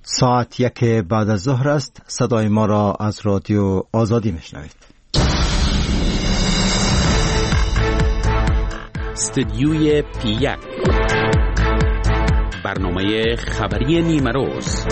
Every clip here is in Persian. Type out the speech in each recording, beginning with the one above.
ساعت 1 بعد از ظهر است. صدای ما را از رادیو آزادی میشنوید. استدیوی P1 برنامه خبری نیمروز.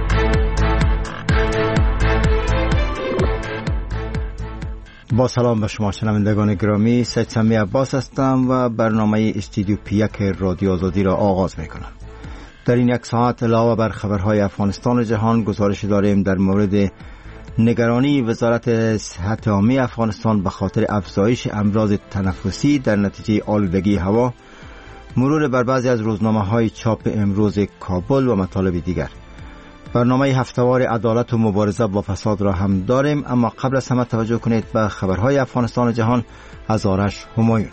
با سلام به شما شنوندگان گرامی، سید سمی عباس هستم و برنامه استدیو P1 رادیو آزادی را آغاز میکنم. در این یک ساعت علاوه بر خبرهای افغانستان و جهان، گزارش داریم در مورد نگرانی وزارت صحت عامه افغانستان به خاطر افزایش امراض تنفسی در نتیجه آلودگی هوا، مرور بر بعضی از روزنامه‌های چاپ امروز کابل و مطالب دیگر. برنامه هفته‌وار عدالت و مبارزه با فساد را هم داریم، اما قبل از همه توجه کنید به خبرهای افغانستان و جهان از آرش همایون.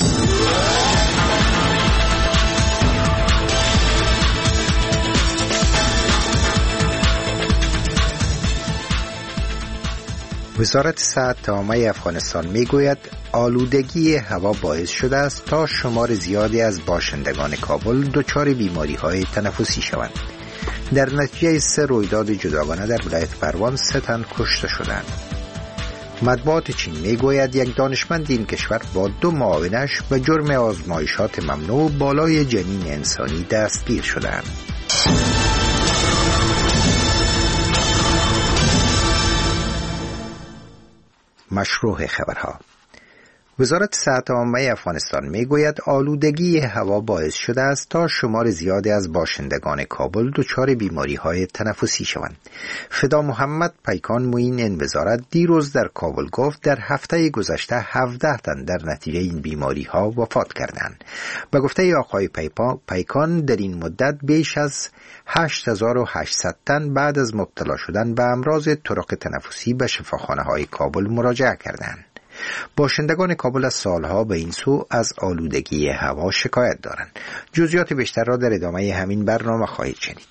وزارت صحت عامه افغانستان میگوید آلودگی هوا باعث شده است تا شمار زیادی از باشندگان کابل دچار بیماری‌های تنفسی شوند. در نتیجه 3 رویداد جداگانه در ولایت پروان 3 تن کشته شدند. مطبوعات چین میگوید یک دانشمند این کشور با 2 معاونش به جرم آزمایشات ممنوع بالای جنین انسانی دستگیر شدند. مشروع خبرها. وزارت صحت عامه افغانستان میگوید آلودگی هوا باعث شده است تا شمار زیادی از باشندگان کابل دچار بیماری‌های تنفسی شوند. فدا محمد پیکان معین این وزارت دیروز در کابل گفت در هفته گذشته 17 تن در نتیجه این بیماری‌ها وفات کردند. به گفته آقای پیکان در این مدت بیش از 8800 تن بعد از مبتلا شدن به امراض طرق تنفسی به شفاخانه‌های کابل مراجعه کردند. باشندگان کابل از سالها به این سو از آلودگی هوا شکایت دارند. جزئیات بیشتر را در ادامه همین برنامه خواهید شنید.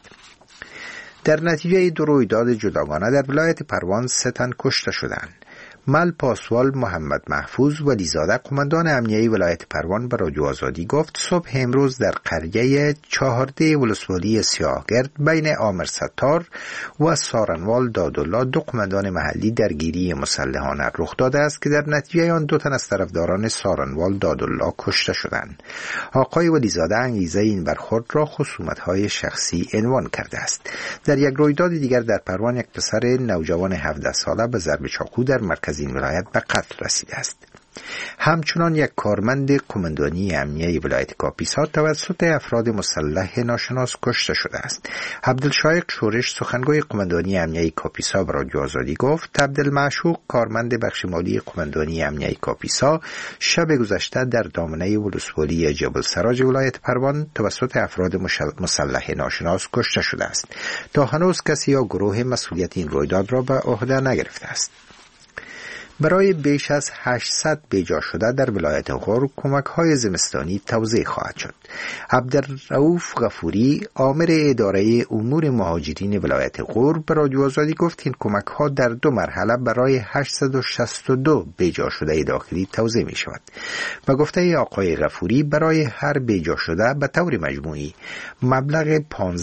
در نتیجه 2 رویداد جداگانه در ولایت پروان 3 تن کشته شدند. مل پاسوال محمد محفوظ ولیزاده قماندان امنیه ولایت پروان به رادیو آزادی گفت صبح امروز در قریه 14 ولسوالی سیاهگرد بین آمر ستار و سارنوال دادالله 2 قماندان محلی درگیری مسلحانه رخ داده است که در نتیجه آن 2 تن از طرفداران سارنوال دادالله کشته شدند. آقای ولیزاده انگیزه این برخورد را خصومت‌های شخصی عنوان کرده است. در یک رویداد دیگر در پروان یک پسر نوجوان 17 ساله به ضرب چاقو در مرکز این ولایت به قتل رسیده است. همچنان یک کارمند قماندانی امنیه ولایت کاپیسا توسط افراد مسلح ناشناس کشته شده است. عبدالشایق شورش سخنگوی قماندانی امنیه کاپیسا به رادیو آزادی گفت عبدالمعشوق کارمند بخش مالی قماندانی امنیه کاپیسا شب گذشته در دامنه ولسوالی جبل سراج ولایت پروان توسط افراد مسلح ناشناس کشته شده است. تا هنوز کسی یا گروه مسئولیت این رویداد را به عهده نگرفته است. برای بیش از 800 بیجا شده در ولایت غور کمک‌های زمستانی توزیع خواهد شد. عبدالرؤوف غفوری آمر اداره امور مهاجرین ولایت غور به رادیو آزادی گفت این کمک‌ها در 2 مرحله برای 862 بیجا شده داخلی توزیع می شود. و گفته آقای غفوری برای هر بیجا شده به طور مجموعی مبلغ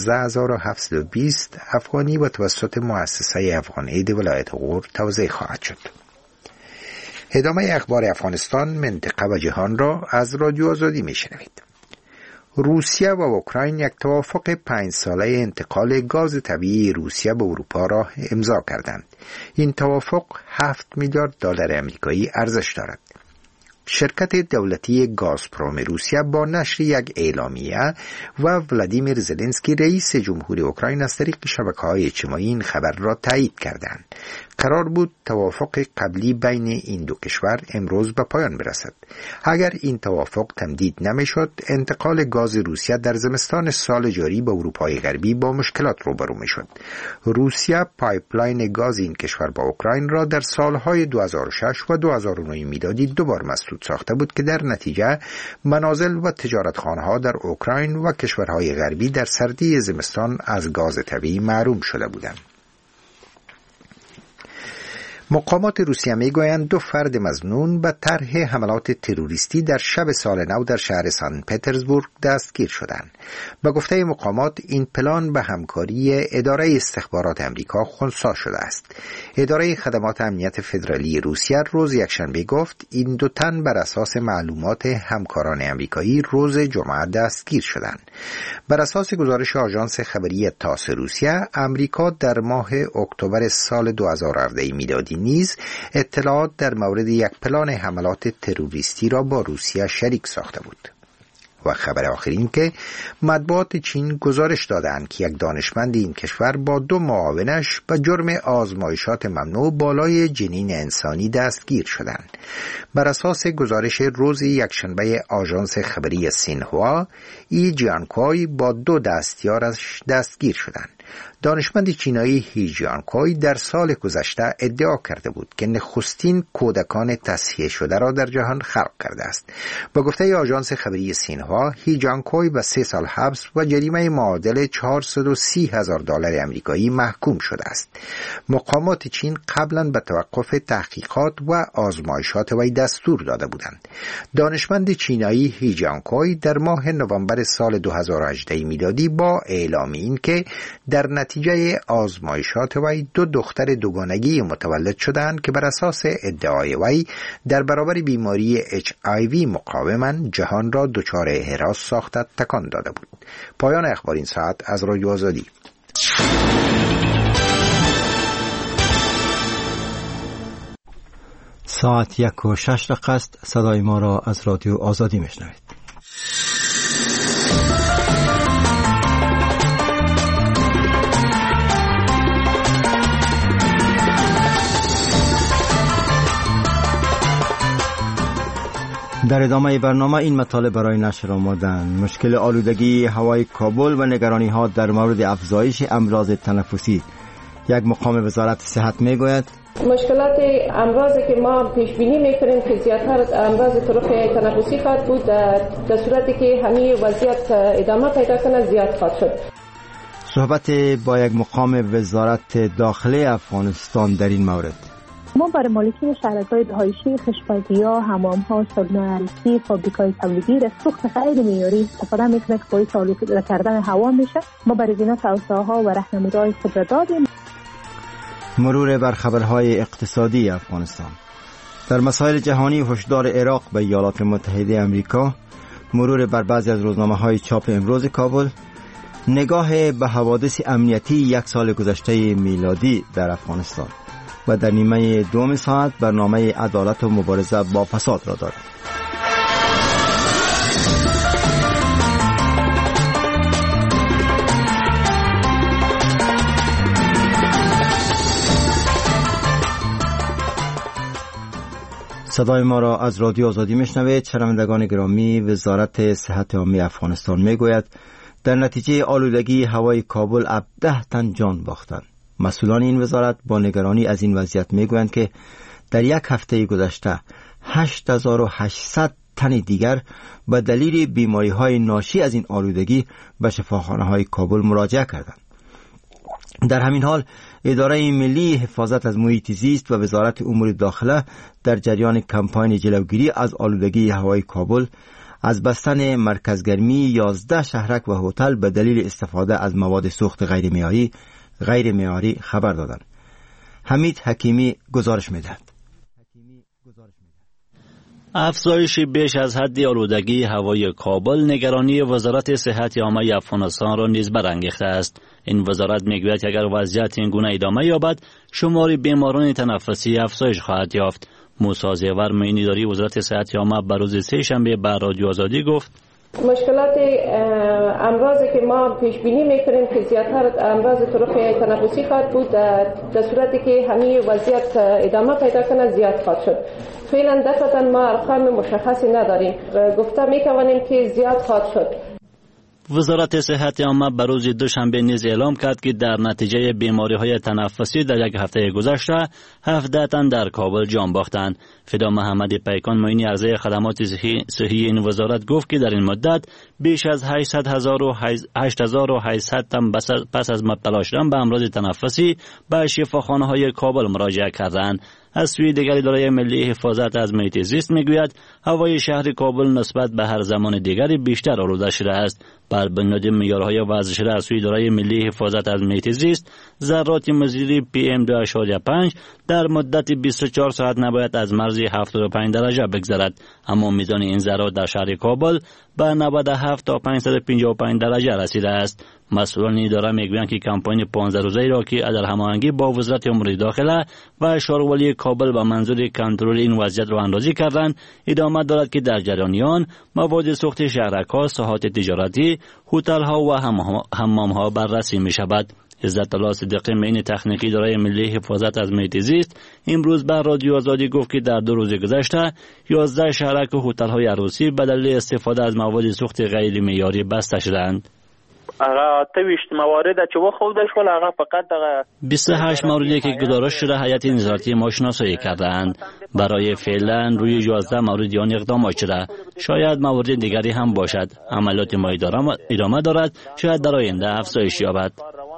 15720 افغانی و توسط مؤسسه افغان اید ولایت غور توزیع خواهد شد. ادامه اخبار افغانستان، منطقه و جهان را از رادیو آزادی میشنوید. روسیه و اوکراین یک توافق 5 ساله انتقال گاز طبیعی روسیه به اروپا را امضا کردند. این توافق 7 میلیارد دلار آمریکایی ارزش دارد. شرکت دولتی گازپروم روسیه با نشر یک اعلامیه و ولادیمیر زلنسکی رئیس جمهوری اوکراین از طریق شبکه‌های اجتماعی این خبر را تایید کردند. قرار بود توافق قبلی بین این 2 کشور امروز به پایان برسد. اگر این توافق تمدید نمیشد، انتقال گاز روسیه در زمستان سال جاری به اروپای غربی با مشکلات روبرو میشد. روسیه پایپلاین گاز این کشور با اوکراین را در سالهای 2006 و 2009 میلادی 2 بار مسدود ساخته بود که در نتیجه منازل و تجارتخانه‌ها در اوکراین و کشورهای غربی در سردی زمستان از گاز طبیعی محروم شده بودند. مقامات روسیه میگویند 2 فرد مظنون به طرح حملات تروریستی در شب سال نو در شهر سن پترزبورگ دستگیر شدند. به گفته مقامات این پلان به همکاری اداره استخبارات امریکا خنثی شده است. اداره خدمات امنیت فدرالی روسیه روز یکشنبه گفت این 2 تن بر اساس معلومات همکاران امریکایی روز جمعه دستگیر شدند. بر اساس گزارش آژانس خبری تاس روسیه، امریکا در ماه اکتبر سال 2017 میلادی نیز اطلاعات در مورد یک پلان حملات تروریستی را با روسیه شریک ساخته بود. و خبر آخر این که مطبوعات چین گزارش دادند که یک دانشمند این کشور با 2 معاونش به جرم آزمایشات ممنوع بالای جنین انسانی دستگیر شدند. بر اساس گزارش روز یکشنبه آژانس خبری سینهوا، ای جیانکوی با 2 دستیارش دستگیر شدند. دانشمند چینایی هی جیانکوی در سال گذشته ادعا کرده بود که نخستین کودکان تصحیح شده را در جهان خلق کرده است. با گفته آژانس خبری سینهوا، هی جیانکوی به 3 سال حبس و جریمه معادل $430,000 آمریکایی محکوم شده است. مقامات چین قبلا به توقف تحقیقات و آزمایشات وی دستور داده بودند. دانشمند چینایی هی جیانکوی در ماه نوامبر سال 2018 میلادی با اعلام این که در نتیجه آزمایشات وی 2 دختر دوگانگی متولد شدند که بر اساس ادعای وی در برابر بیماری HIV مقاومند، جهان را دچار هراس ساخته تکان داده بود. پایان اخبار این ساعت از رادیو آزادی. ساعت 1:06 است. صدای ما را از رادیو آزادی میشنوید. در ادامه برنامه این مطالب برای نشر آمدند: مشکل آلودگی هوای کابل و نگرانی ها در مورد افزایش امراض تنفسی. یک مقام وزارت صحت میگوید مشکلات امراضی که ما پیش بینی میکنیم که زیادتر امراض طرق تنفسی خواهد بود، در صورتی که همین وضعیت ادامه پیدا کنه زیاد خواهد شد. صحبت با یک مقام وزارت داخله افغانستان در این مورد. ما برای مالکین شهرک‌های رهایشی، خشکبازی‌ها، حمام‌ها، سالن‌های عروسی، فابریکای تولیدی از سوخت غیر معیاری استفاده می‌کنه که باعث آلوده کردن هوا میشه. ما برای اینا توصیه‌ها و راهنمایی‌های خود را دادیم. مرور بر خبرهای اقتصادی افغانستان. در مسائل جهانی هشدار عراق به ایالات متحده آمریکا. مرور بر بعضی از روزنامه‌های چاپ امروز کابل. نگاه به حوادث امنیتی 1 سال گذشته میلادی در افغانستان. و در نیمه دوم ساعت برنامه عدالت و مبارزه با فساد را دارد. صدای ما را از رادیو آزادی میشنوید. شنوندگان گرامی، وزارت صحت عامه افغانستان میگوید در نتیجه آلودگی هوای کابل 17 تن جان باختند. مسئولان این وزارت با نگرانی از این وضعیت میگویند که در 1 هفته گذشته 8800 تن دیگر به دلیل بیماری‌های ناشی از این آلودگی به شفاخانه‌های کابل مراجعه کردند. در همین حال اداره ملی حفاظت از محیط زیست و وزارت امور داخله در جریان کمپاین جلوگیری از آلودگی هوای کابل از بستن مرکزگرمی 11 شهرک و هتل به دلیل استفاده از مواد سوخت غیر معیاری خبر دادند. حمید حکیمی گزارش می‌دهد. افزایش بیش از حد آلودگی هوای کابل نگرانی وزارت صحت عامه افغانستان را نیز برانگیخته است. این وزارت میگوید که اگر وضعیت این گونه ادامه یابد، شمار بیماران تنفسی افزایش خواهد یافت. موسی زیور معین اداری وزارت صحت عامه بر روز سه‌شنبه به رادیو آزادی گفت مشکلات امراضی که ما پیش بینی میکنیم که زیادتر امراض طرق تنفسی خواهد بود، در صورتی که همین وضعیت ادامه پیدا کنه زیاد خواهد شد. فعلا دقیقاً ما ارقام مشخصی نداریم، گفته میتوانیم که زیاد خواهد شد. وزارت صحت عامه به روز دوشنبه نیز اعلام کرد که در نتیجه بیماری‌های تنفسی در یک هفته گذشته 17 تن در کابل جان باختند. فدا محمد پیکان معین عرضه خدمات صحی این وزارت گفت که در این مدت بیش از 8800 تن پس از مبتلا شدن به امراض تنفسی به شفاخانه‌های کابل مراجعه کردند. از سوی دیگر اداره ملی حفاظت از محیط زیست میگوید هوای شهر کابل نسبت به هر زمان دیگری بیشتر آلوده شده است. بر بنیاد معیارهای وضع شده از سوی اداره ملی حفاظت از محیط زیست، ذرات مضر PM2.5 در مدت 24 ساعت نباید از مرز 75 درجه بگذرد، اما میزان این ذرات در شهر کابل به 97 تا 555 درجه رسیده است. مسئولان اداره میگویند که کمپاین 15 روزه را که در هماهنگی با وزارت امور داخله و شهرولی کابل به منظور کنترل این وضعیت را اندازی کردند، ادامه دارد که در جریان آن مواد سوخت شهرک‌ها، ساحات تجارتی، هتل‌ها و حمام‌ها بررسی می‌شود. عزت الله صدیقی معین تکنیکی اداره ملی حفاظت از محیط زیست امروز به رادیو آزادی گفت که در 2 روز گذشته 11 شهرک و هتل‌های عروسی به دلیل استفاده از مواد سوخت غیر معیاری بسته شدند. هغه 28 موارد چې وخوده شول، هغه فقط 28 موردی که گزارش شده هیئت نظارتی ما شناسایی کردند. برای فعلا روی 11 مورد آن اقدامات شده. شاید موارد دیگری هم باشد. عملیات ما ادامه دارد، شاید در آینده افزایش یابد.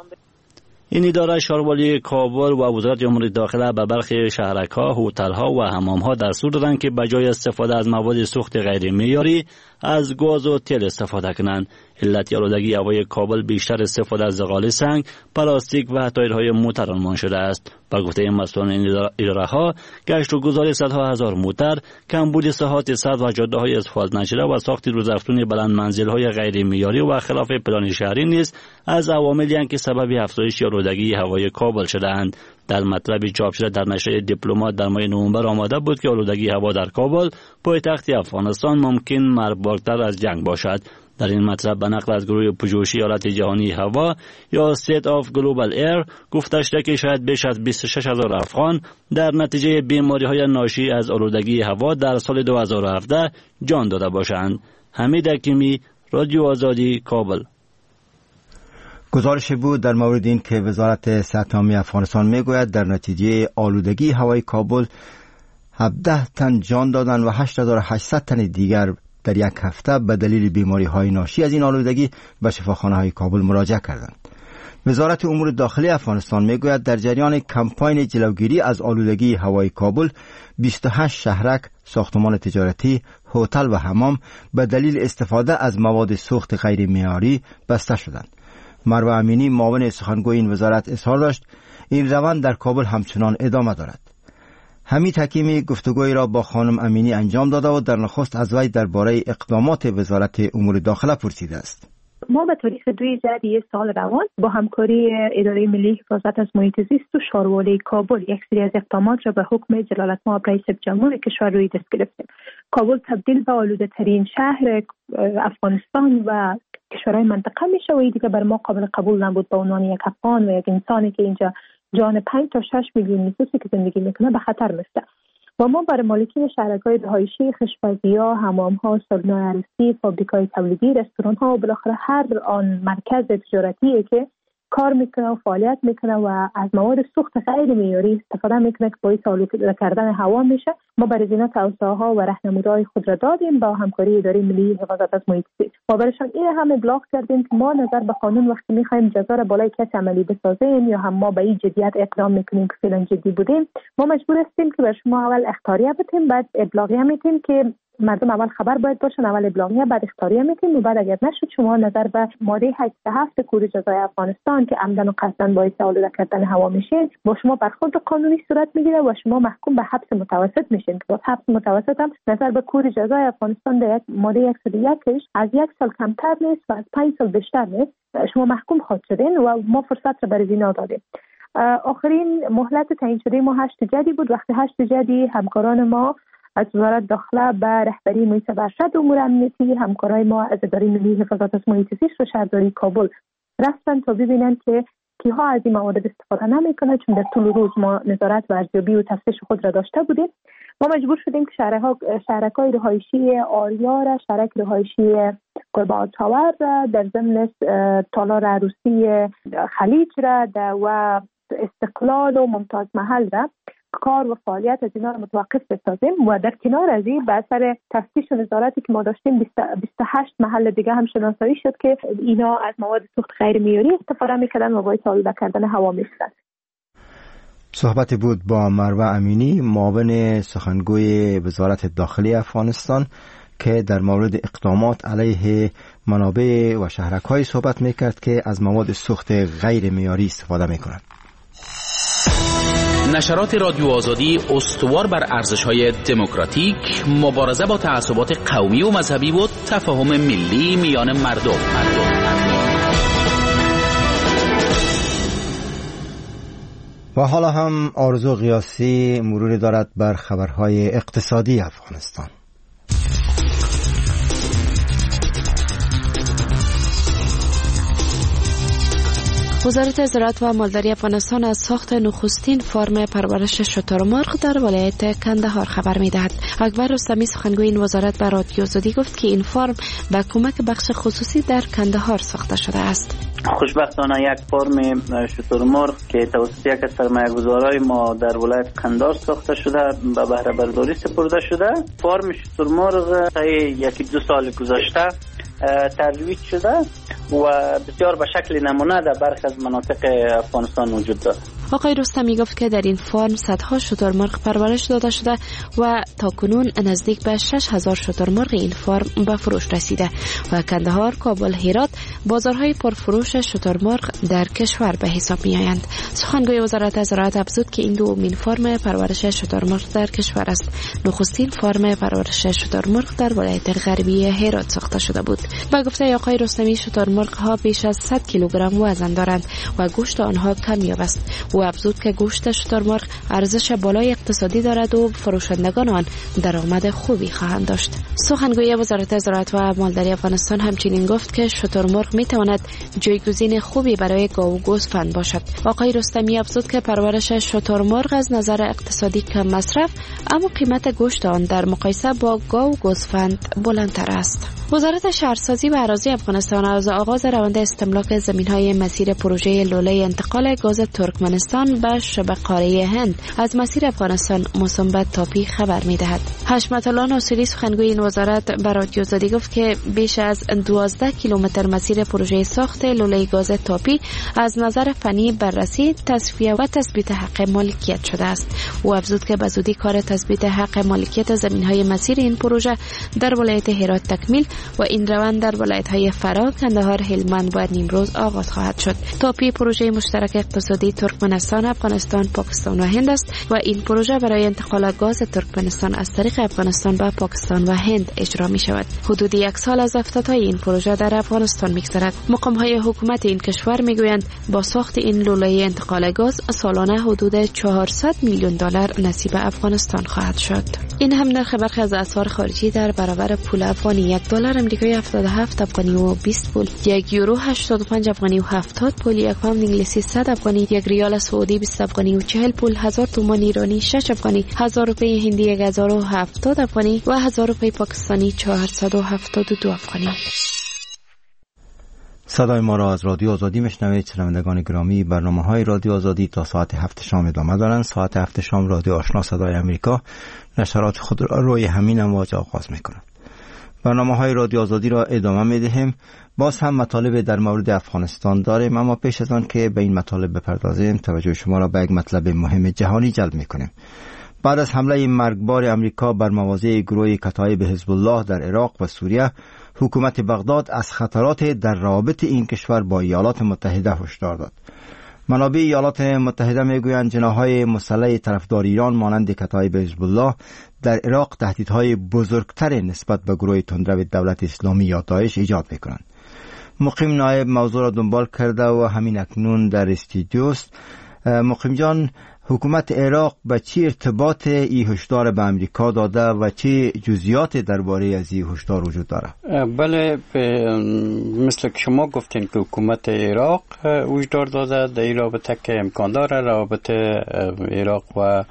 این اداره شهرولی کابل و وزارت امور داخله به برخی شهرک‌ها، هتل‌ها و حمام‌ها دستور دادند که بجای استفاده از مواد سوخت غیر معیاری از گاز و تل استفاده کنند. علت آلودگی هوای کابل بیشتر استفاده از زغال سنگ، پلاستیک و تایرهای موتر عنوان شده است. با گفته مسئولان این اداره‌ها، گشت و گذار صدها هزار موتر، کمبود ساحات سد و جاده‌های اسفالت نشده و ساخت روزافزون بلند منزل‌های غیر معیاری و خلاف پلان شهری نیز از عواملی اند که سبب افزایش آلودگی هوای کابل شده‌اند. در مطلبی چاپ شده در نشریه دیپلمات در ماه نوامبر آمده بود که آلودگی هوا در کابل، پایتخت افغانستان، ممکن مرگبارتر از جنگ باشد. در این مطلب به نقل از گروه پژوهشی حالت جهانی هوا یا State of Global Air گفته شده که شاید بیش از 26,000 افغان در نتیجه بیماری‌های ناشی از آلودگی هوا در سال 2017 جان داده باشند. حمید حکیمی، رادیو آزادی، کابل. گزارش بود در مورد این که وزارت صحت عامه افغانستان میگوید در نتیجه آلودگی هوای کابل 17 تن جان دادند و 8800 تن دیگر در یک هفته به دلیل بیماری‌های ناشی از این آلودگی به شفاخانه‌های کابل مراجعه کردند. وزارت امور داخلی افغانستان میگوید در جریان کمپاین جلوگیری از آلودگی هوای کابل 28 شهرک، ساختمان تجارتی، هتل و حمام به دلیل استفاده از مواد سوخت غیر معیاری بسته شدند. مروه امینی معاون سخنگوی این وزارت اظهار داشت این روند در کابل همچنان ادامه دارد. حمید حکیمی گفتگوی را با خانم امینی انجام داده و در نخست از وی درباره اقدامات وزارت امور داخله پرسیده است. ما به تاریخ 2 ژوئیه سال روان با همکاری اداره ملی حفاظت از محیط زیست و شهرولی کابل یک سری از اقدامات را به حکم جلالتمآب رئیس جمهور کشور روی دست گرفتیم. کابل تبدیل به آلوده ترین شهر افغانستان و کشورهای منطقه میشه و دیگه بر ما قابل قبول نبود به عنوان یک افغان و یک انسانی که اینجا جان 5 تا 6 میلیون نفوسی که زندگی میکنه به خطر میفته. و ما برای مالکین شهرک‌های رهایشی، خشبازی‌ها، حمام‌ها، سالن‌های عروسی، فابریک‌های تولیدی، رستوران‌ها و بالاخره هر آن مرکز تجارتی که کار میکنه و فعالیت میکنه و از مواد سوخت غیر معیاری استفاده میکنه که باعث آلوده کردن هوا میشه، ما برای اینا توصیه‌ها و راهنمودهای خود را دادیم با همکاری اداره ملی حفاظت از محیط زیست. ما برایشان این هم ابلاغ کردیم که ما نظر به قانون وقتی میخوایم جزا را بالای کسی عملی بسازیم یا هم ما به این جدیت اقدام میکنیم که فعلا جدی بودیم، ما مجبور هستیم که به شما اول اخطاریه بدیم، بعد ابلاغیه میدیم که مردم اول خبر باید باشن، اول ابلاغیه بعد اخطاریه میدیم و بعد اگر نشد شما نظر به ماده 87 کود جزای افغانستان که عمدن و قصداً باعث آلوده کردن هوا میشین با شما برخورد قانونی صورت میگیره و شما محکوم به حبس متوسط میشین. که حبس متوسط هم نظر به کود جزای افغانستان در ماده 101 از 1 سال کمتر نیست و از 5 سال بیشتر نیست. شما محکوم خواهد شدین و ما فرصت را برای اینا دادیم. آخرین مهلت تعیین شده ما 8 جدی بود. وقتی 8 جدی همکاران ما از وزارت داخله به رهبری محیط ارشد امور امنیتی، همکارای ما از اداره ملی حفاظت از محیط زیست و شهرداری کابل رفتن تا ببینن که کیها از این مواد استفاده نمیکنه، چون در طول روز ما نظارت و ارزیابی و تفتیش خود را داشته بودیم. ما مجبور شدیم که شهرک‌های رهایشی آریار، شهرک رهایشی گلبه‌ها تاور در ضمن تالار عروسی خلیج را و استقلال و ممتاز محل را کار و فعالیت از اینا رو متوقف بسازیم و در کنار از این به اثر تفتیش و نظارتی که ما داشتیم 28 محل دیگه هم شناسایی شد که اینا از مواد سوخت غیر معیاری استفاده می‌کردن و باعث آلوده کردن هوا می‌شدن. صحبت بود با مروه امینی، معاون سخنگوی وزارت داخلی افغانستان که در مورد اقدامات علیه منابع و شهرک‌های صحبت می‌کرد که از مواد سوخت غیر معیاری استفاده می‌کنند. نشرات رادیو آزادی استوار بر ارزش‌های دموکراتیک، مبارزه با تعصبات قومی و مذهبی و تفاهم ملی میان مردم. و حالا هم آرزو قیاسی مروری دارد بر خبرهای اقتصادی افغانستان. وزارت زراعت و مالداری افغانستان از ساخت نخستین فارم پرورش شترمرغ در ولایت کندهار خبر می‌دهد. اکبر رستمی سخنگوی این وزارت به رادیو آزادی گفت که این فارم به کمک بخش خصوصی در کندهار ساخته شده است. خوشبختانه یک فارم شترمرغ که توسط یک از سرمایه‌گذارای ما در ولایت کندهار ساخته شده به بهره برداری سپرده شده. فارم شترمرغ طی 1-2 سال گذشته ترویج شده و بسیار به شکل نمونه در برخی از مناطق افغانستان وجود دارد. آقای رستمی گفت که در این فارم صدها شترمرغ پرورش داده شده و تاکنون نزدیک به 6000 شترمرغ این فارم به فروش رسیده و کندهار، کابل، هرات بازارهای پرفروش شترمرغ در کشور به حساب می آیند. سخنگوی وزارت زراعت افزود که این دومین فارم پرورش شترمرغ در کشور است. نخستین فارم پرورش شترمرغ در ولایت غربی هرات ساخته شده بود. با گفته آقای رستمی شترمرغ ها بیش از 100 کیلوگرم وزن دارند و گوشت آنها کمیاب است. او افزود که گوشت شترمرغ ارزش بالای اقتصادی دارد و فروشندگان آن درآمد خوبی خواهند داشت. سخنگوی وزارت زراعت و مالداری افغانستان همچنین گفت که شترمرغ می تواند جایگزین خوبی برای گاو و گوسفند باشد. آقای رستمی افزود که پرورش شترمرغ از نظر اقتصادی کم مصرف اما قیمت گوشت آن در مقایسه با گاو و گوسفند بلندتر است. وزارت شهرسازی و اراضی افغانستان از آغاز روند استملاک زمین‌های مسیر پروژه لوله انتقال گاز ترکمنستان به شبه قاره هند از مسیر افغانستان موسوم به تاپی خبر می‌دهد. حشمت الله ناصری سخنگوی این وزارت به رادیو آزادی گفت که بیش از 12 کیلومتر مسیر پروژه ساخت لوله گاز تاپی از نظر فنی بررسی، تصفیه و تثبیت حق مالکیت شده است. او افزود که به زودی کار تثبیت حق مالکیت زمین‌های مسیر این پروژه در ولایت هرات تکمیل و این روند در ولایت‌های فرا، کندهار، هلمند و نیمروز آغاز خواهد شد. تاپی پروژه مشترک اقتصادی ترکمنستان، افغانستان، پاکستان و هند است و این پروژه برای انتقال گاز ترکمنستان از طریق افغانستان به پاکستان و هند اجرا می شود. حدود 1 سال از افتتاح این پروژه در افغانستان می‌گذرد. مقام‌های حکومت این کشور می‌گویند با ساخت این لوله انتقال گاز سالانه حدود 400 میلیون دلار نصیب افغانستان خواهد شد. این هم نرخ برخی از اسعار خارجی در برابر پول افغانی: 1 دلار آمریکایی 77 افغانی و 20 پول، 1 یورو 85 افغانی و 70 پول، 1 پوند انگلیسی 100 افغانی، 1 ریال سعودی 20 افغانی و 40 پول، 1000 تومان ایرانی 6 افغانی، 1000 روپیه هندی 1070 افغانی و 1000 روپیه پاکستانی 472 افغانی. صدای ما را از رادیو آزادی میشنوید. شنوندگان گرامی، برنامه‌های رادیو آزادی تا ساعت 7 شام ادامه دارند. ساعت 7 شام رادیو آشنا صدای امریکا نشرات خود را روی همین امواج آغاز می‌کند. برنامه‌های رادیو آزادی را ادامه می‌دهیم. باز هم مطالب در مورد افغانستان داریم، اما پیش از آن که به این مطالب بپردازیم توجه شما را به یک مطلب مهم جهانی جلب می‌کنیم. بعد از حمله مرگبار امریکا بر مواضع گروه کتایب حزب الله در عراق و سوریه، حکومت بغداد از خطرات در رابط این کشور با ایالات متحده هشدار داد. منابع ایالات متحده میگویند جناح‌های مسلح طرفدار ایران مانند کتایب حزب الله در عراق تهدیدهای بزرگتر نسبت به گروه تندرو دولت اسلامی یا داعش ایجاد میکنند. مقیم نایب موضوع را دنبال کرده و همین اکنون در استودیوست. مقیم جان، حکومت عراق به چی ارتباط این هشدار به امریکا داده و چه جزئیات درباره از این هشدار وجود داره؟ بله، مثل که شما گفتین که حکومت عراق هشدار داده در این رابطه که امکان داره رابطه عراق و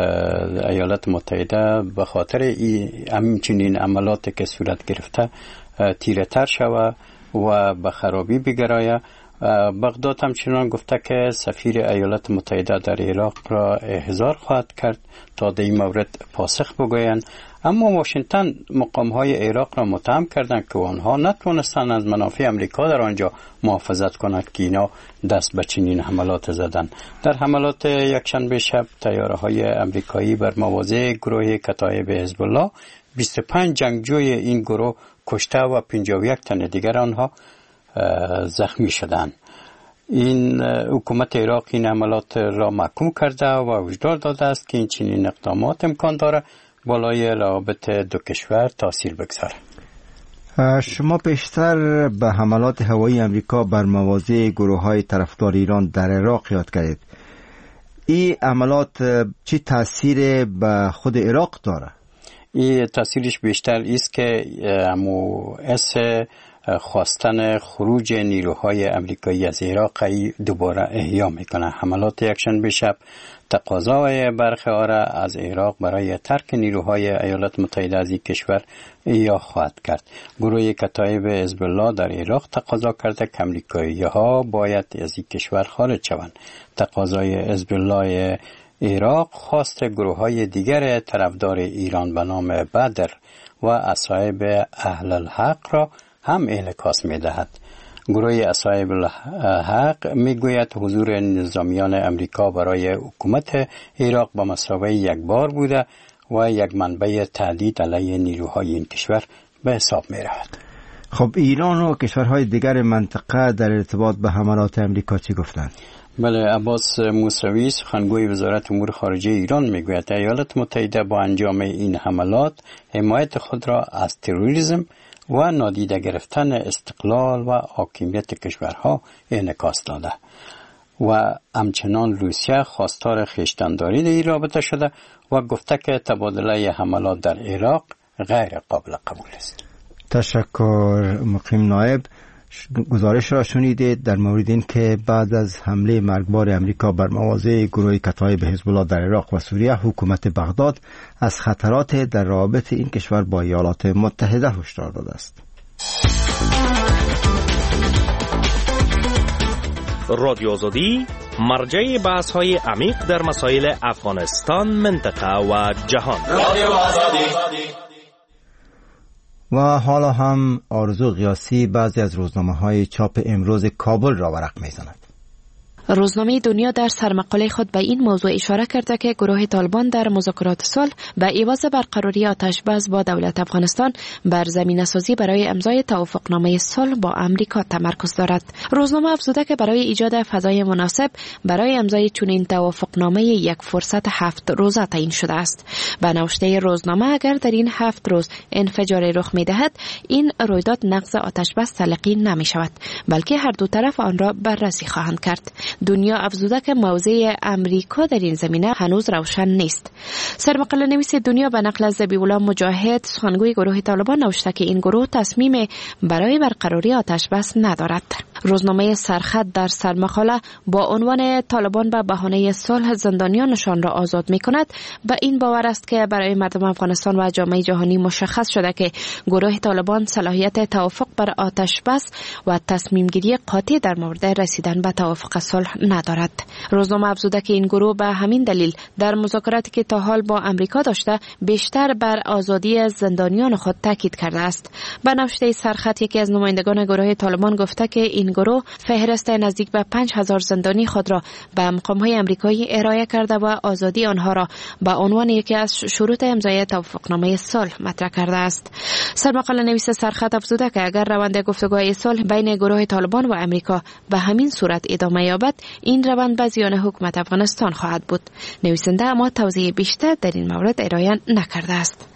ایالات متحده به خاطر همچنین عملاتی که صورت گرفته تیره تر شود و به خرابی بگرایه. بغداد همچنان گفته که سفیر ایالات متحده در عراق را احضار خواهد کرد تا در این مورد پاسخ بگویند. اما واشنگتن مقام‌های عراق را متهم کردند که آنها نتوانستند از منافع امریکا در آنجا محافظت کنند که اینا دست به چنین حملات زدند. در حملات یکشنبه شب طیاره‌های امریکایی بر مواضع گروه کتایب حزب الله 25 جنگجوی این گروه کشته و 51 تن دیگر آنها زخمی شدند. این حکومت عراق این حملات را محکوم کرده و هشدار داده است که این چنین اقدامات امکان داره بالای روابط دو کشور تاثیر بگذاره. شما بیشتر به حملات هوایی امریکا بر مواضع گروه‌های طرفدار ایران در عراق یاد کردید. این حملات چی تاثیر به خود عراق داره؟ این تاثیرش بیشتر است که خواستن خروج نیروهای امریکایی از عراق دوباره احیا میکنه. حملات یکشنبه شب تقاضای برخی آنها از عراق برای ترک نیروهای ایالات متحده از این کشور احیا خواهد کرد. گروه کتایب حزب الله در عراق تقاضا کرده که امریکایی‌ها باید از این کشور خارج شوند. تقاضای حزب الله عراق خواست گروه‌های دیگر طرفدار ایران به نام بدر و اصحاب اهل الحق را هم انعکاس می‌دهد. گروه اصحاب الحق میگوید حضور نظامیان امریکا برای حکومت عراق به مثابه یک بار بوده و یک منبع تهدید علیه نیروهای این کشور به حساب می‌رود. خب ایران و کشورهای دیگر منطقه در ارتباط به حملات امریکا چی گفتند؟ بله، عباس موسوی سخنگوی وزارت امور خارجه ایران میگوید ایالات متحده با انجام این حملات حمایت خود را از تروریسم و نادیده گرفتن استقلال و حاکمیت کشورها انعکاس داده و همچنان روسیه خواستار خویشتن‌داری در این رابطه شده و گفته که تبادله حملات در عراق غیر قابل قبول است. تشکر مقیم نایب. گزارش را شنیدید در مورد این که بعد از حمله مرگبار امریکا بر مواضع گروه کتایب حزب الله در عراق و سوریه، حکومت بغداد از خطرات در رابط این کشور با ایالات متحده هشدار داده است. رادیو آزادی مرجع بحث‌های عمیق در مسائل افغانستان، منطقه و جهان. رادیو آزادی. و حالا هم آرزو قیاسی بعضی از روزنامه‌های چاپ امروز کابل را ورق می‌زند. روزنامه دنیا در سرمقاله خود به این موضوع اشاره کرده که گروه طالبان در مذاکرات صلح به عوض برقراری آتش‌بس با دولت افغانستان بر زمینه‌سازی برای امضای توافقنامه صلح با امریکا تمرکز دارد. روزنامه افزوده که برای ایجاد فضای مناسب برای امضای چنین توافقنامه یک فرصت 7 روزه تعیین شده است. به نوشته روزنامه اگر در این 7 روز انفجاری رخ می‌دهد، این رویداد نقض آتش‌بس تلقی نمی‌شود، بلکه هر دو طرف آن را بررسی خواهند کرد. دنیا افزوده که موضع امریکا در این زمینه هنوز روشن نیست. سرمقاله نویس دنیا به نقل از ذبیح‌الله مجاهد سخنگوی گروه طالبان نوشته که این گروه تصمیم برای برقراری آتش‌بس ندارد. روزنامه سرخط در سرمقاله با عنوان طالبان به بهانه صلح زندانیانشان را آزاد می‌کند به این باور است که برای مردم افغانستان و جامعه جهانی مشخص شده که گروه طالبان صلاحیت توافق بر آتش‌بس و تصمیم گیری قاطع در مورد رسیدن به توافق صلح ندارد. روزنامه افزوده که این گروه به همین دلیل در مذاکراتی که تا حال با امریکا داشته بیشتر بر آزادی زندانیان خود تاکید کرده است. به نوشته سرخط یکی از نمایندگان گروه طالبان گفته که این گروه فهرست نزدیک به 5000 زندانی خود را به مقام‌های آمریکایی ارائه کرده و آزادی آنها را به عنوان یکی از شروط امضای توافقنامه صلح مطرح کرده است. سرمقاله نویس سرخط افزوده که اگر روند گفتگوهای صلح بین گروه طالبان و امریکا به همین صورت ادامه یابد، این روند به زیان حکومت افغانستان خواهد بود. نویسنده اما توضیح بیشتر در این مورد ارائه نکرده است.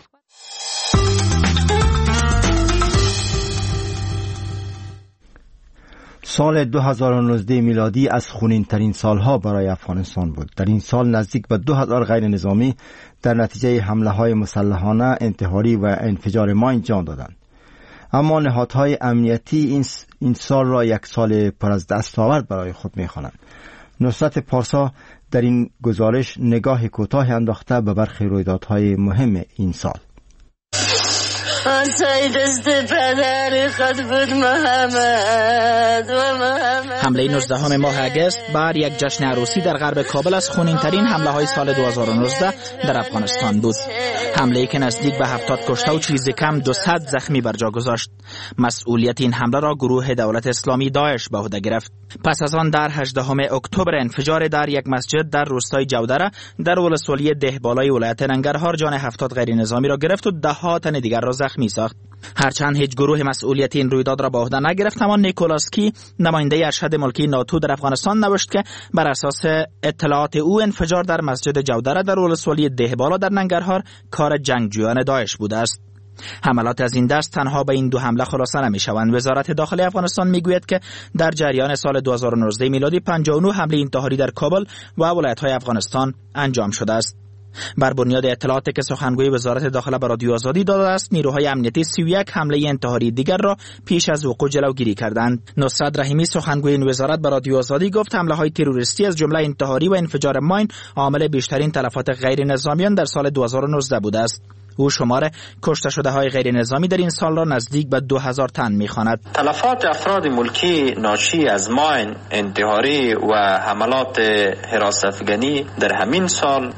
سال 2019 میلادی از خونین‌ترین سالها برای افغانستان بود. در این سال نزدیک به 2000 غیر نظامی در نتیجه حمله‌های مسلحانه، انتحاری و انفجار ماین جان دادند. اما نهادهای امنیتی این سال را یک سال پر از دستاورد برای خود می‌خوانند. نصرت پارسا در این گزارش نگاه کوتاه انداخته به برخی رویدادهای مهم این سال. حمله 19 ماه اگست بر یک جشن عروسی در غرب کابل از خونین‌ترین حمله‌های سال 2019 در افغانستان بود. حمله‌ای که نزدیک به 70 کشته و چیزی کم 200 زخمی بر جا گذاشت. مسئولیت این حمله را گروه دولت اسلامی داعش به عهده گرفت. پس از آن در 18 اکتبر انفجار در یک مسجد در روستای جودره در ولسوالی دهبالای ولایت ننگرهار جان 70 غیر نظامی را گرفت و ده ها تن دیگر را زخمی ساخت. هرچند هیچ گروه مسئولیت این رویداد را به عهده نگرفت، اما نیکولاس کی نماینده ارشد ملکی ناتو در افغانستان نوشت که بر اساس اطلاعات او انفجار در مسجد جودره در ولسوالی دهبالا در ننگرهار کار جنگجویان داعش بوده است. حملات از این دست تنها به این دو حمله خلاصه نمی‌شوند. وزارت داخلی افغانستان میگوید که در جریان سال 2019 میلادی 59 حمله انتحاری در کابل و ولایت‌های افغانستان انجام شده است. بر بنیاد اطلاعاتی که سخنگوی وزارت داخله به رادیو آزادی داده است، نیروهای امنیتی 31 حمله انتحاری دیگر را پیش از وقوع جلوگیری کردند. نصرت رحیمی سخنگوی این وزارت به رادیو آزادی گفت حمله‌های تروریستی از جمله انتحاری و انفجار ماین عامل بیشترین تلفات غیر نظامیان در سال 2019 بوده است. او شمار کشته شده های غیر نظامی در این سال را نزدیک به 2000 تن می‌خواند. تلفات افراد ملکی ناشی از ماین، انتحاری و حملات حراست‌افکنی در همین سال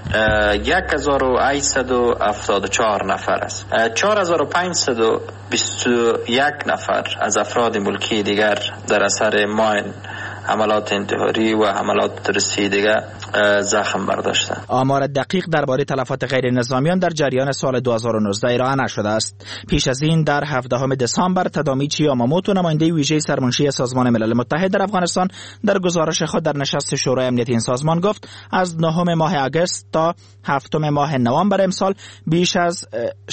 1874 نفر است. 4521 نفر از افراد ملکی دیگر در اثر ماین، حملات انتحاری و حملات تروریستی دیگر زخم برداشتند. آمار دقیق درباره تلفات غیر نظامیان در جریان سال 2019 ارائه نشده است. پیش از این در 17 دسامبر تادامیچی یاماموتو نماینده ویژه سرمنشی سازمان ملل متحد در افغانستان در گزارش خود در نشست شورای امنیت این سازمان گفت از 9 ماه آگوست تا 7 ماه نوامبر امسال بیش از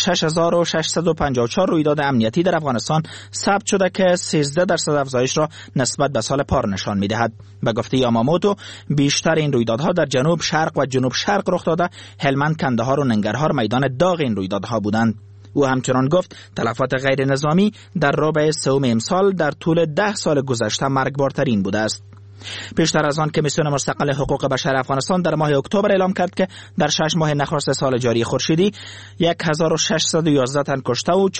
6654 رویداد امنیتی در افغانستان ثبت شده که 13% افزایش را نسبت به سال پار نشان می‌دهد. به گفته یاماموتو بیشتر این رویدادها در جنوب شرق و جنوب شرق رخ داده، هلمند، کندهار و ننگرهار میدان داغ این رویدادها بودند. او همچنان گفت تلفات غیر نظامی در ربع سوم امسال در طول 10 سال گذشته مرگبارترین بوده است. پیشتر از آن کمیسیون مستقل حقوق بشر افغانستان در ماه اکتبر اعلام کرد که در 6 ماه نخست سال جاری خورشیدی 1611 تن کشته و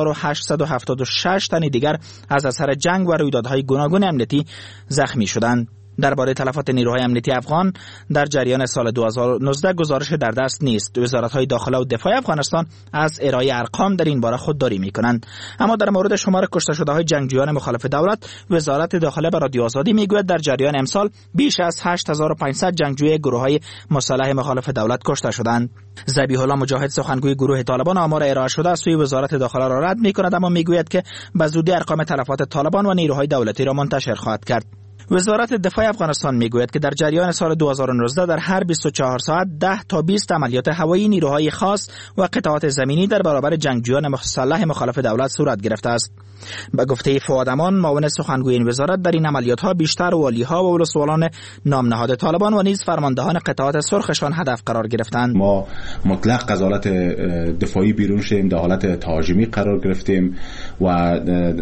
4876 تن دیگر از اثر جنگ و رویدادهای گوناگون امنیتی زخمی شدند. درباره تلفات نیروهای امنیتی افغان در جریان سال 2019 گزارش در دست نیست. وزارت‌های داخله و دفاع افغانستان از ارائه ارقام در این باره خودداری می‌کنند. اما در مورد شمار کشته شده‌های جنگجویان مخالف دولت، وزارت داخله به رادیو آزادی میگوید در جریان امسال بیش از 8500 جنگجوی گروه‌های مسلح مخالف دولت کشته شدند. ذبیح الله مجاهد سخنگوی گروه طالبان آمار ارائه شده از سوی وزارت داخله را رد می‌کند، اما میگوید که به زودی ارقام تلفات طالبان و نیروهای دولتی را منتشر خواهد کرد. وزارت دفاع افغانستان میگوید که در جریان سال 2019 در هر 24 ساعت 10 تا 20 عملیات هوایی نیروهای خاص و قطعات زمینی در برابر جنگجویان مسلح مخالف دولت صورت گرفته است. به گفته فؤاد امان معاون سخنگوی این وزارت در این عملیات‌ها بیشتر والی‌ها و ولسوالان نام نهاد طالبان و نیز فرماندهان قطعات سرخشان هدف قرار گرفتند. ما مطلق از حالت دفاعی بیرون شدیم، در حالت تهاجمی قرار گرفتیم و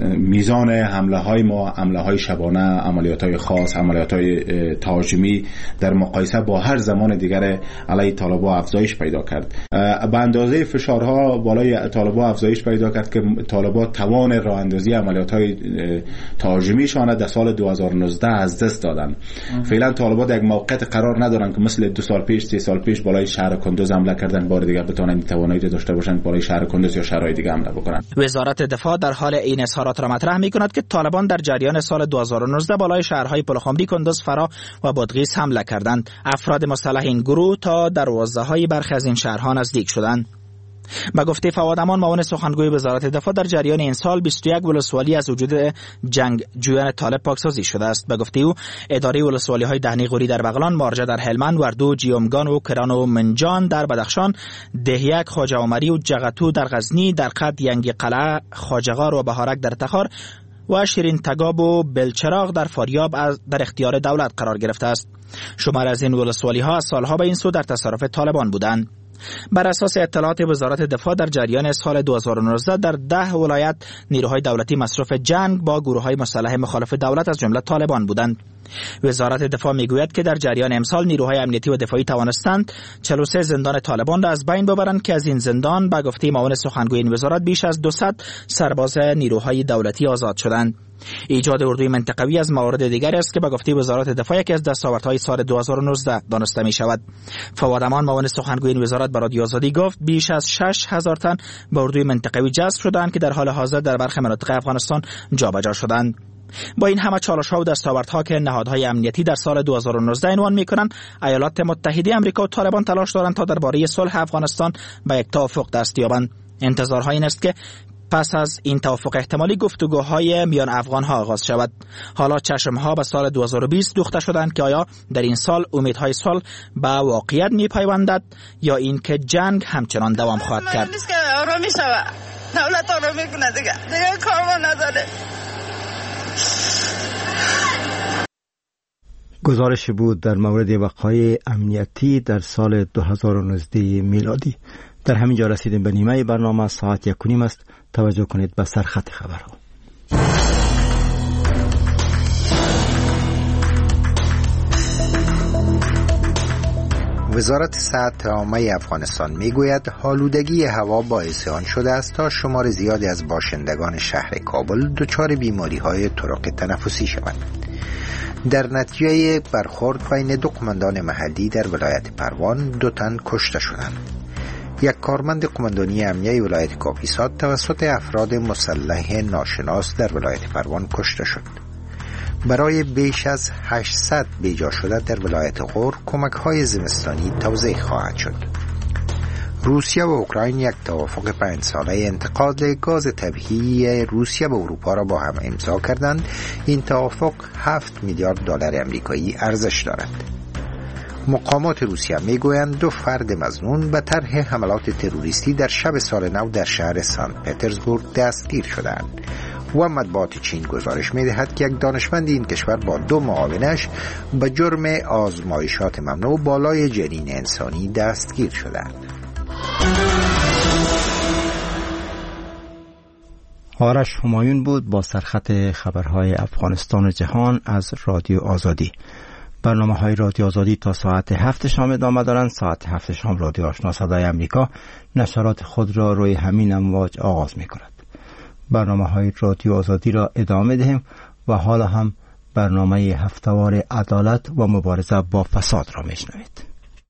میزان حمله‌های ما حمله‌های شبانه، عملیات‌های خاص، عملیات‌های تهاجمی در مقایسه با هر زمان دیگر علیه طالبان افزایش پیدا کرد. به اندازه فشارها بالای طالبان افزایش پیدا کرد که طالبان توان راه اندازی عملیات‌های تهاجمیشان در سال 2019 از دست دادن. فعلا طالبان در یک موقعیت قرار ندارن که مثل 2 سال پیش 3 سال پیش بالای شهر کندوز حمله کردن بار دیگر بتونن توانایی داشته باشن بالای شهر کندوز یا شهرهای دیگه حمله بکنن. وزارت دفاع در حال این اظهارات را مطرح می‌کند که طالبان در جریان سال 2019 بالای شهرهای پلخمری، کندوز، فرا و بادغیس حمله کردند. افراد مسلح این گروه تا دروازه‌های برخی از این شهرها نزدیک شدند. به گفته فؤاد امان معاون سخنگوی وزارت دفاع در جریان این سال 21 ولسوالی از وجود جنگجویان طالب پاکسازی شده است. به گفته او اداره ولسوالی‌های دهنی غوری در بغلان، مارجه در هلمند، وردو، جیومگان و کران و منجان در بدخشان، دهیک، خواجه عمری و جغتو در غزنی، در قد، ینگی قلعه، خواجه‌غار و بهارک در تخار و شیرین تگاب و بلچراغ در فاریاب در اختیار دولت قرار گرفته است. شمار از این ولسوالی‌ها از سالها به این سو در تصرف طالبان بودند. بر اساس اطلاعات وزارت دفاع در جریان سال 2019 در 10 ولایت نیروهای دولتی مصروف جنگ با گروه‌های مسلح مخالف دولت از جمله طالبان بودند. وزارت دفاع میگوید که در جریان امسال نیروهای امنیتی و دفاعی توانستند 43 زندان طالبان را از بین ببرند که از این زندان به گفته معاون سخنگوی این وزارت بیش از 200 سرباز نیروهای دولتی آزاد شدند. ایجاد اردوی منطقوی از موارد دیگری است که به گفته وزارت دفاع یکی از دستاوردهای سال 2019 دانسته می شود. فواد امان معاون سخنگوی این وزارت به رادیو آزادی گفت بیش از 6,000 تن به اردوی منطقوی جذب شدند که در حال حاضر در برخی مناطق افغانستان جابجا شدند. با این همه چالش‌ها و دستاوردها که نهادهای امنیتی در سال 2019 عنوان می‌کنند، ایالات متحده آمریکا و طالبان تلاش دارند تا درباره صلح افغانستان به یک توافق دست یابند. انتظارها این است که پس از این توافق احتمالی گفتگوهای میان افغان‌ها آغاز شود. حالا چشم‌ها به سال 2020 دوخته شدند که آیا در این سال امیدهای صلح به واقعیت می‌پیوندد یا اینکه جنگ همچنان دوام خواهد کرد. دولت آرامی کنه دیگه کارمان نداره. گزارش بود در مورد وقایع امنیتی در سال 2019 میلادی. در همین جا رسیدیم به نیمه برنامه. ساعت 1:30 است. توجه کنید به سرخط خبرها. وزارت صحت عامه افغانستان میگوید آلودگی هوا باعث آن شده است تا شمار زیادی از باشندگان شهر کابل دچار بیماری‌های طرق تنفسی شوند. در نتیجه برخورد بین دو قماندان محلی در ولایت پروان 2 تن کشته شدند. یک کارمند قماندانی امنیه ولایت کاپیسا توسط افراد مسلح ناشناس در ولایت پروان کشته شد. برای بیش از 800 بیجا شده در ولایت غور کمک‌های زمستانی توزیع خواهد شد. روسیه و اوکراین یک توافق 5 ساله انتقال گاز طبیعی روسیه به اروپا را با هم امضا کردند. این توافق 7 میلیارد دلار آمریکایی ارزش دارد. مقامات روسیه میگویند 2 فرد مظنون به طرح حملات تروریستی در شب سال نو در شهر سنت پترزبورگ دستگیر شدند. و مطبوعات چین گزارش می‌دهد که یک دانشمند این کشور با 2 معاونش به جرم آزمایشات ممنوع بالای جنین انسانی دستگیر شدند. آرش همایون بود با سرخط خبرهای افغانستان و جهان از رادیو آزادی. برنامه‌های رادیو آزادی تا ساعت 7 شام ادامه دارند. ساعت 7 شام رادیو آشنا صدای امریکا نشرات خود را روی همین امواج آغاز می‌کند. برنامه‌های رادیو آزادی را ادامه دهیم و حالا هم برنامه هفته‌وار عدالت و مبارزه با فساد را میشنوید.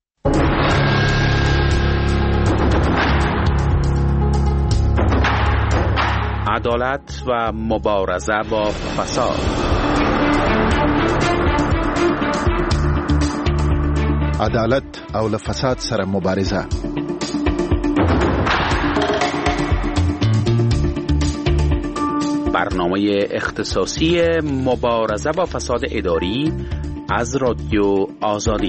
عدالت و مبارزه با فساد. عدالت او له فساد سره مبارزه. برنامه اختصاصی مبارزه با فساد اداری از رادیو آزادی.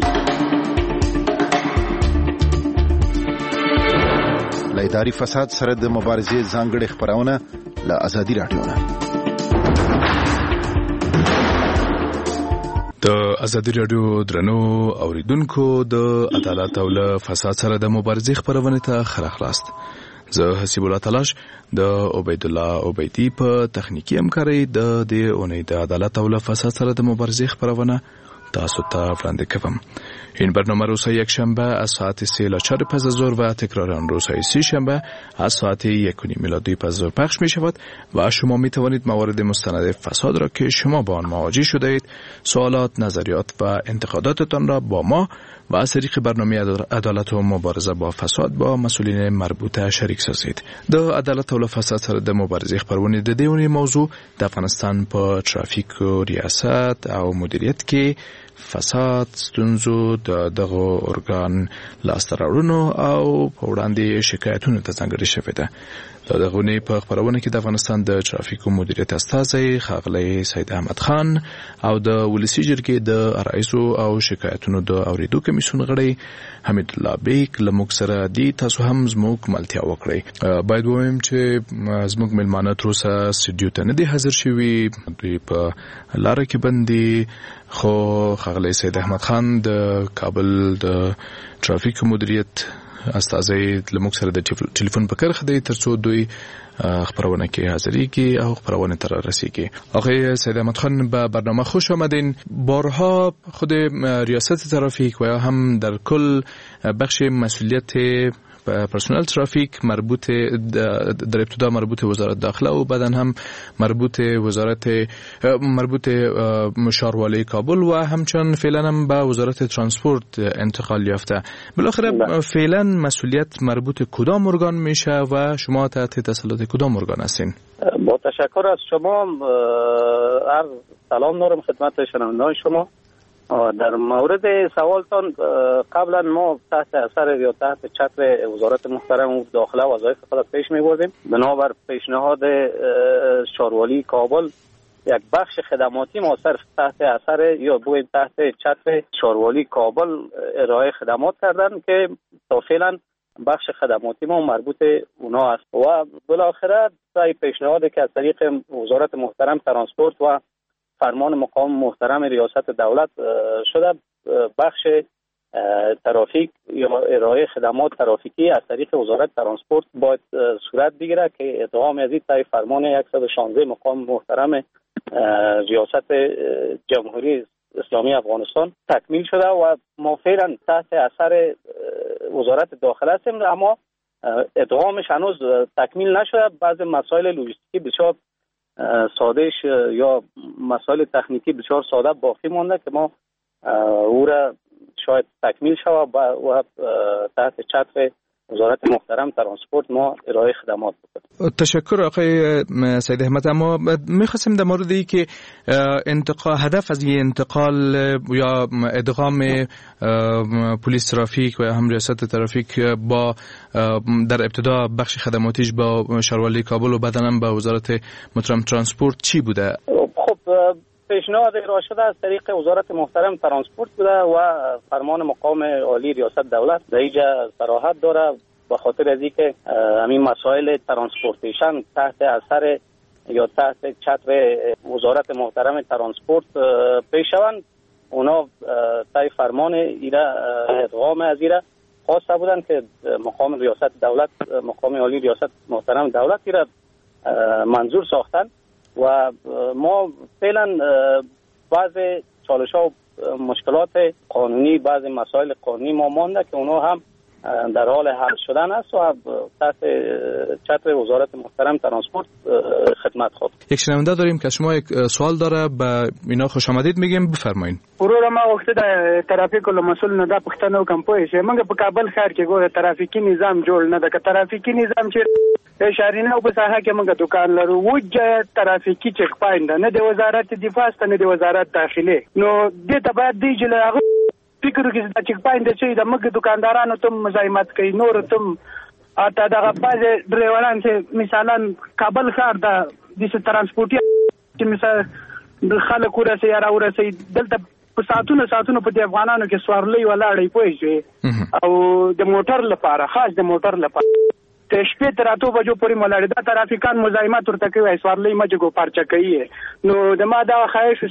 له اداري فساد سره د مبارزې ځانګړې خبرونه له آزادي رادیو نه. د آزادي رادیو درنو اوریدونکو د عدالت او له فساد سره د مبارزې خبرونه ته خلاص. زه حسیب الله تلاش د عبید الله عبیدی په تخنیکی همکارۍ د دې اونۍ د عدالت او له فساد سره د مبارزې خبرونه تاسو ته وړاندې کوم. این برنامه روز یک شنبه از ساعت 3:04 پس از ظهر و تکرار آن روزهای 3 شنبه از ساعت 1:30 میلادی پس از ظهر پخش می شود و شما می توانید موارد مستند فساد را که شما با آن مواجه شده اید، سوالات، نظریات و انتقاداتتان را با ما و از طریق برنامه عدالت و مبارزه با فساد با مسئولین مربوطه شریک سازید. د عدالت او فساد سره د مبارزې خبرونه د دې موضوع د افغانستان په ترافیک او ریاست او مدیریت کې فساد ستونزو د دغه ارګان لاسته راوړنو او په وړاندې شکایتونو ته ځانګړې شوې ده. د دغه په خبرونه کې د افغانستان د ترافیک او مدیریت استازی ښاغلی سید احمد خان او د ولسی جرګې د رئیس او شکایتونو د اوریدو کمیسیون غړی حمید الله بیگ لموږ سره دی. تاسو هم زموږ ملتیا وکړئ. باید ووایم چې زموږ مېلمانه تر اوسه سټډیو ته نه دي حاضر شوي، دوی په لاره کې بند دي، خو ښاغلی سید احمد خان د کابل د ترافیک مدیریت استازي لموږ سره د ټلیفون په کرخ دی ترڅو دوی خبرونه کې حاضری کې او خبرونه تر رسیدگی. آقای سید احمد خان به برنامه خوش آمدین. بارها خود ریاست ترافیک و یا هم در کل بخش مسئولیت پرسنل ترافیک مربوط در ابتدا مربوط وزارت داخله و بعدا هم مربوط شهروالی کابل و همچنان فعلا هم به وزارت ترانسپورت انتقال یافته. بالاخره فعلا مسئولیت مربوط کدام ارگان میشه و شما تحت تسلط کدام ارگان هستین؟ با تشکر از شما. عرض سلام دارم خدمت شنوندگان شما. در مورد سوالتان، قبلا ما تحت اثر یا تحت چتر وزارت محترم داخله وظایف خود پیش می‌بردیم. بنابر پیشنهاد شهروالی کابل یک بخش خدماتی ما صرف تحت اثر یا بویم تحت چتر شهروالی کابل ارائه خدمات کردن که تا فعلا بخش خدماتی ما مربوط اونا است و بالاخره طی پیشنهادی که از طریق وزارت محترم ترانسپورت و فرمان مقام محترم ریاست دولت شده، بخش ترافیک یا ارائه خدمات ترافیکی از طریق وزارت ترانسپورت باید صورت بگیره که ادغام از این طی فرمان 116 مقام محترم ریاست جمهوری اسلامی افغانستان تکمیل شده و ما فعلا تحت اثر وزارت داخله هستیم، اما ادغامش هنوز تکمیل نشده. بعض مسائل لوجستیکی بسیار سادهش یا مسائل تکنیکی بسیار ساده باقی مونده که ما او را شاید تکمیل شود و تحت چتر وزارت محترم ترانسپورت ما ارائه خدمات بکنیم. تشکر آقای سید احمد. اما می‌خواستیم در مورد این که هدف از این انتقال یا ادغام پلیس ترافیک و هم ریاست ترافیک با در ابتدا بخش خدماتیش با شهروالی کابل و بعدا هم با وزارت محترم ترانسپورت چی بوده؟ خب پیشنهاد ارائه شده از طریق وزارت محترم ترانسپورت بوده و فرمان مقام عالی ریاست دولت در اینجا صراحت داره به خاطر از اینکه همین مسائل ترانسپورتیشن تحت اثر یا تحت چتر وزارت محترم ترانسپورت پیش شوند. اونا طی فرمان ایره ادغام از ایره خواسته بودن که مقام ریاست دولت مقام عالی ریاست محترم دولت ایره منظور ساختن و ما فعلا بعض چالش‌ها و مشکلات قانونی، بعض مسائل قانونی ما مانده که اونا هم در حال حل شدن است و تحت چتر وزارت محترم ترانسپورت خدمت خواهد. یک شنونده داریم که شما یک سوال داره، به اینا خوش آمدید میگیم، بفرمایید. ورور ما وخت د ترافیک له مسول نه د پښتنو کم پوه شي موږ په کابل ښار کې ګوره ترافیکي نظام جوړ نه د ترافیکي نظام چې اشارینه او په ساحه کې موږ دکان لرو وجه ترافیکي چک پاینده نه د وزارت دفاع ست نه د وزارت داخلي نو د ته بعد دی چې له فکر کې د چک پاینده چې د موږ دکاندارانو ته مزاحمت کوي نور ته اته دغه باز ډرایوران چې مثلا کابل ښار د ترانسپورتي چې مثلا د خلک ورسې یا راورسې دلته په ساعتونو په د افغانانو کې سوارلې ولاړې پوي شي او د موټر لپاره خاص د موټر لپاره ته شپې تر 8 بجو پورې ملاړې دا ترافیکان مزاحمت ورته کوي سوارلې مجګو پارچا کوي نو د ما دا خواهش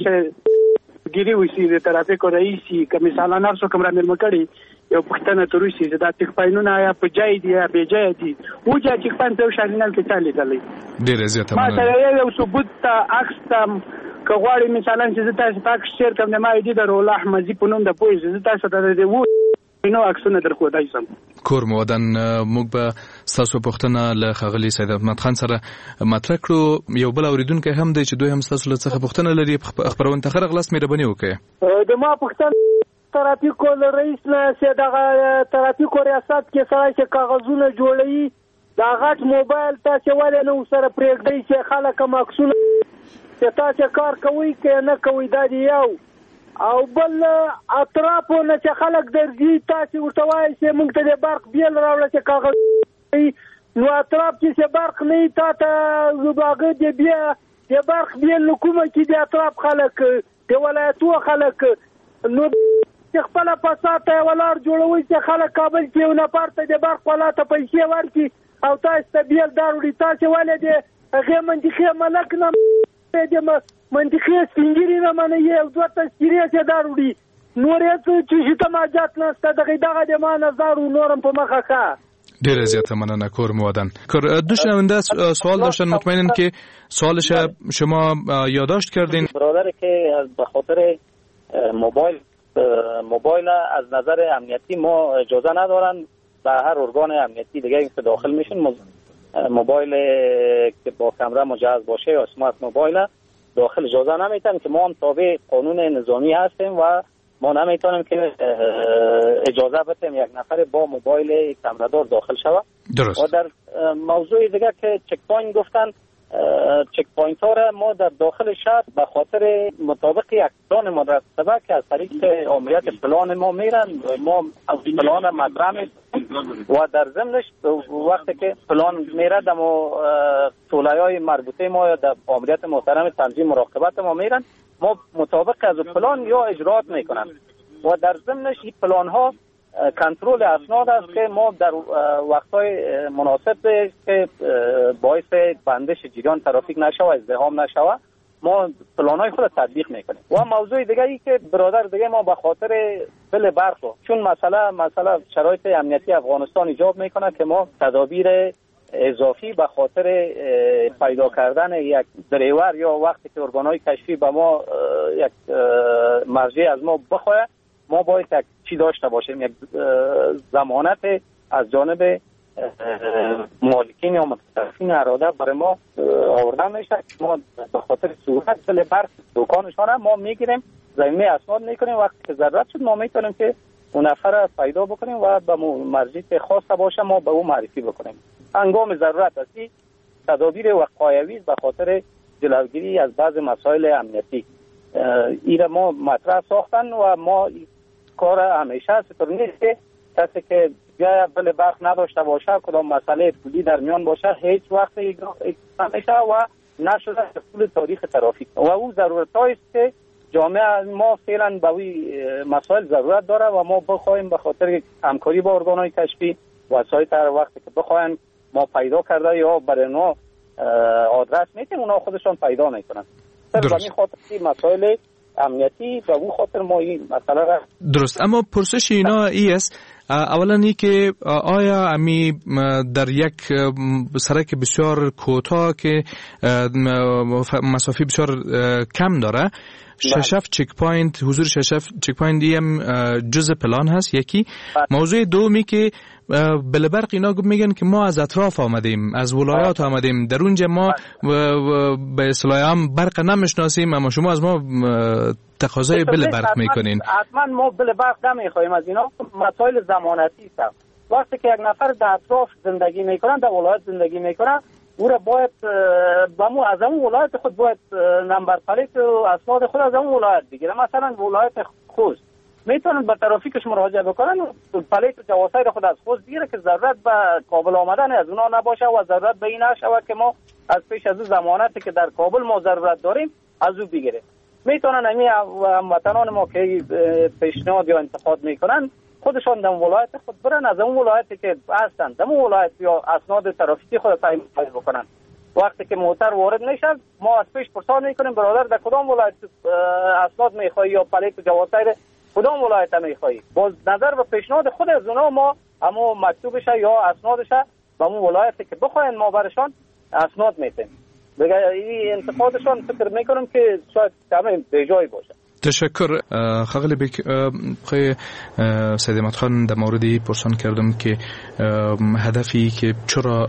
چې ګيري وسی د ترافیکو رئیسي کمیساله نفسو کوم را ملمکړي یو پښتنه تروسي دا تک پاینونه یا په جای دی یا به جای دی او چې تک پاین ته شارینل کې چالي دلې ډېر زیاته ما ته یو ثبوت ته اکستم کغواړي مثلا چې تاسو تاسو شیر کوم نه ما دي د رول احمدي په نوم د پولیس تاسو ته د وو نو عکسونه درخو دایسم کور مودن موږ به تاسو پښتنه له خغلی سید احمد خان سره مطرح کړو یو بل اوریدونکو هم دی چې دوی هم تاسو له څخه پښتنه لري خبرونه تخره غلاس مهرباني وکړي د ما پښتنه ترافیکو رئیس نه چې دغه ترافیکو ریاست کې سره چې کاغذونه جوړوي دا غټ موبایل تاسو ولې نو سره پرېږدي چې خلک ماکسونه چې تاسو کار کوي کې نه کوي دا دی یو او بل اطرافو نه چې خلک درځي تاسو ورته وایي چې موږ ته د برق بیل راوړل چې کاغذ نو اطراف چې برق نه تا ته زباغه دی بیا د برق بیل کومه کې د اطراف خلک د ولایتو خلک نو خپل پاساته ولار جوړوي چې خلک کابل کې یو نفر ته د برق ولاته پیسې ورکړي او تاسو ته بیل داروړي تاسو ولې د هغه منځخه ملک نه د منطقه سپینګری نه منې یو دوه تشکیرې چې داروړي نور هیڅ چیزی ته ماجت نشته دغه د ما نظر و نورم په مخه ښه. ډیره زیاته مننه کور مودن. دو شنونده سوال داشتن، مطمئنم که سوالش شما یادداشت کردین. برادر که به خاطر موبایل از نظر امنیتی ما اجازه ندارن به هر ارگان امنیتی دیگه که داخل میشن موبایل که با کامera مجهز باشه یا اسمارت موبایل داخل اجازه نمیتن که ما هم تابع قانون نظامی هستیم و ما نمیتونیم که اجازه بدیم یک نفر با موبایل کامره‌دار داخل شود. درست. و در موضوع دیگه که چک پوینت گفتن، چک پوینت ها را ما در داخل شهر به خاطر مطابق یک پلان مرتبه که از طریق آمریت پلان ما میرن، ما از پلان مطرح و در ضمنش وقتی که پلان میره در طولایای مربوطه ما یا در آمریت محترم تنظیم مراقبت ما میرن، ما مطابق از پلان یا اجرات میکنن و در ضمنش این پلان ها کنترل اسناد است که ما در وقتهای مناسب که باعث بندش جریان ترافیک نشوه، ازدحام نشوه، ما پلانهای خود تطبیق میکنیم. و موضوع دیگه ای که برادر دیگه ما به خاطر بل برق چون مثلا شرایط امنیتی افغانستان ایجاب میکنه که ما تدابیر اضافی به خاطر پیدا کردن یک دریور یا وقتی که ارگانهای کشفی به ما یک مرجع از ما بخواه، ما باید یک چی داشته باشیم، یک ضمانت از جانب مالکین یا متصرفین اراده برای ما آورده میشه. ما به خاطر صورت بل برق دکانشان ما میگیریم، ضمیمه اسناد میکنیم، وقتی که ضرورت شد ما میتونیم که اون نفر پیدا بکنیم و به مرجع خاص باشه ما به او معرفی بکنیم. هنگام ضرورت هستی تدابیر وقایوی به خاطر جلوگیری از بعض مسائل امنیتی ایره ما مطرح ساختن و ما کار همیشه ستور نیست که کسی که جای بل برق نداشته باشه، کدام مسئله پولی در میان باشه، هیچ وقت نمیشه و نشده طول تاریخ ترافیک و او ضرورت است که جامعه ما فعلا به وی مسائل ضرورت داره و ما بخوایم به خاطر همکاری با ارگانهای کشفی وسایت هر وقتی که بخوایم ما پیدا کرده یا برای اونا آدرس میتیم اونا خودشان پیدا میکنن. در همین خاطر مسائل امنیتی و اون خاطر ما این مسئله را درست. اما پرسش اینا ای است، اولا ای که آیا امی در یک سرک بسیار کوتاه که مسافی بسیار کم داره ششف چک پوینت، حضور ششف چک پوینت هم جزء پلان هست؟ یکی. موضوع دومی که بلبرق اینا میگن که ما از اطراف آمدیم، از ولایات آمدیم، در اونجا ما به اصطلاح هم برق نمیشناسیم، اما شما از ما تقاضای بلبرق میکنین. حتما ما بلبرق نمیخوایم از اینا، مسائل ضمانتی است. وقتی که یک نفر در اطراف زندگی میکنن، در ولایت زندگی میکنن، او را باید از اون ولایت خود باید نمبر پلیت و اسناد خود از اون ولایت بگیره. مثلا ولایت خوست میتونن به ترافیکش مراجعه بکنن و پلیت و جواسیر خود از خوست بگیره که ضرورت به کابل آمدن از اونا نباشه و ضرورت به این نشود که ما از پیش از ضمانتی که در کابل ما ضرورت داریم از او بگیره. میتونن همین هموطنان ما که پیشنهاد یا انتقاد میکنن خودشان در ولایت خود برن، از اون ولایتی که هستن در اون ولایت یا اسناد ترافیکی خود تعیین بکنن. وقتی که موتر وارد میشه ما از پیش پرسان میکنیم برادر در کدام ولایت اسناد میخوایی یا پلیت و جواسیر کدام ولایت میخوایی، باز نظر و پیشنهاد خود از اونا ما همو مکتوبش یا اسنادش به اون ولایتی که بخواین ما برشان اسناد میتیم. دیگه این انتقادشان فکر میکنم که شاید کمی بیجایی باشه. تشکر. خاله بک خی سید احمد خان در موردی پرسان کردم که هدفی که چرا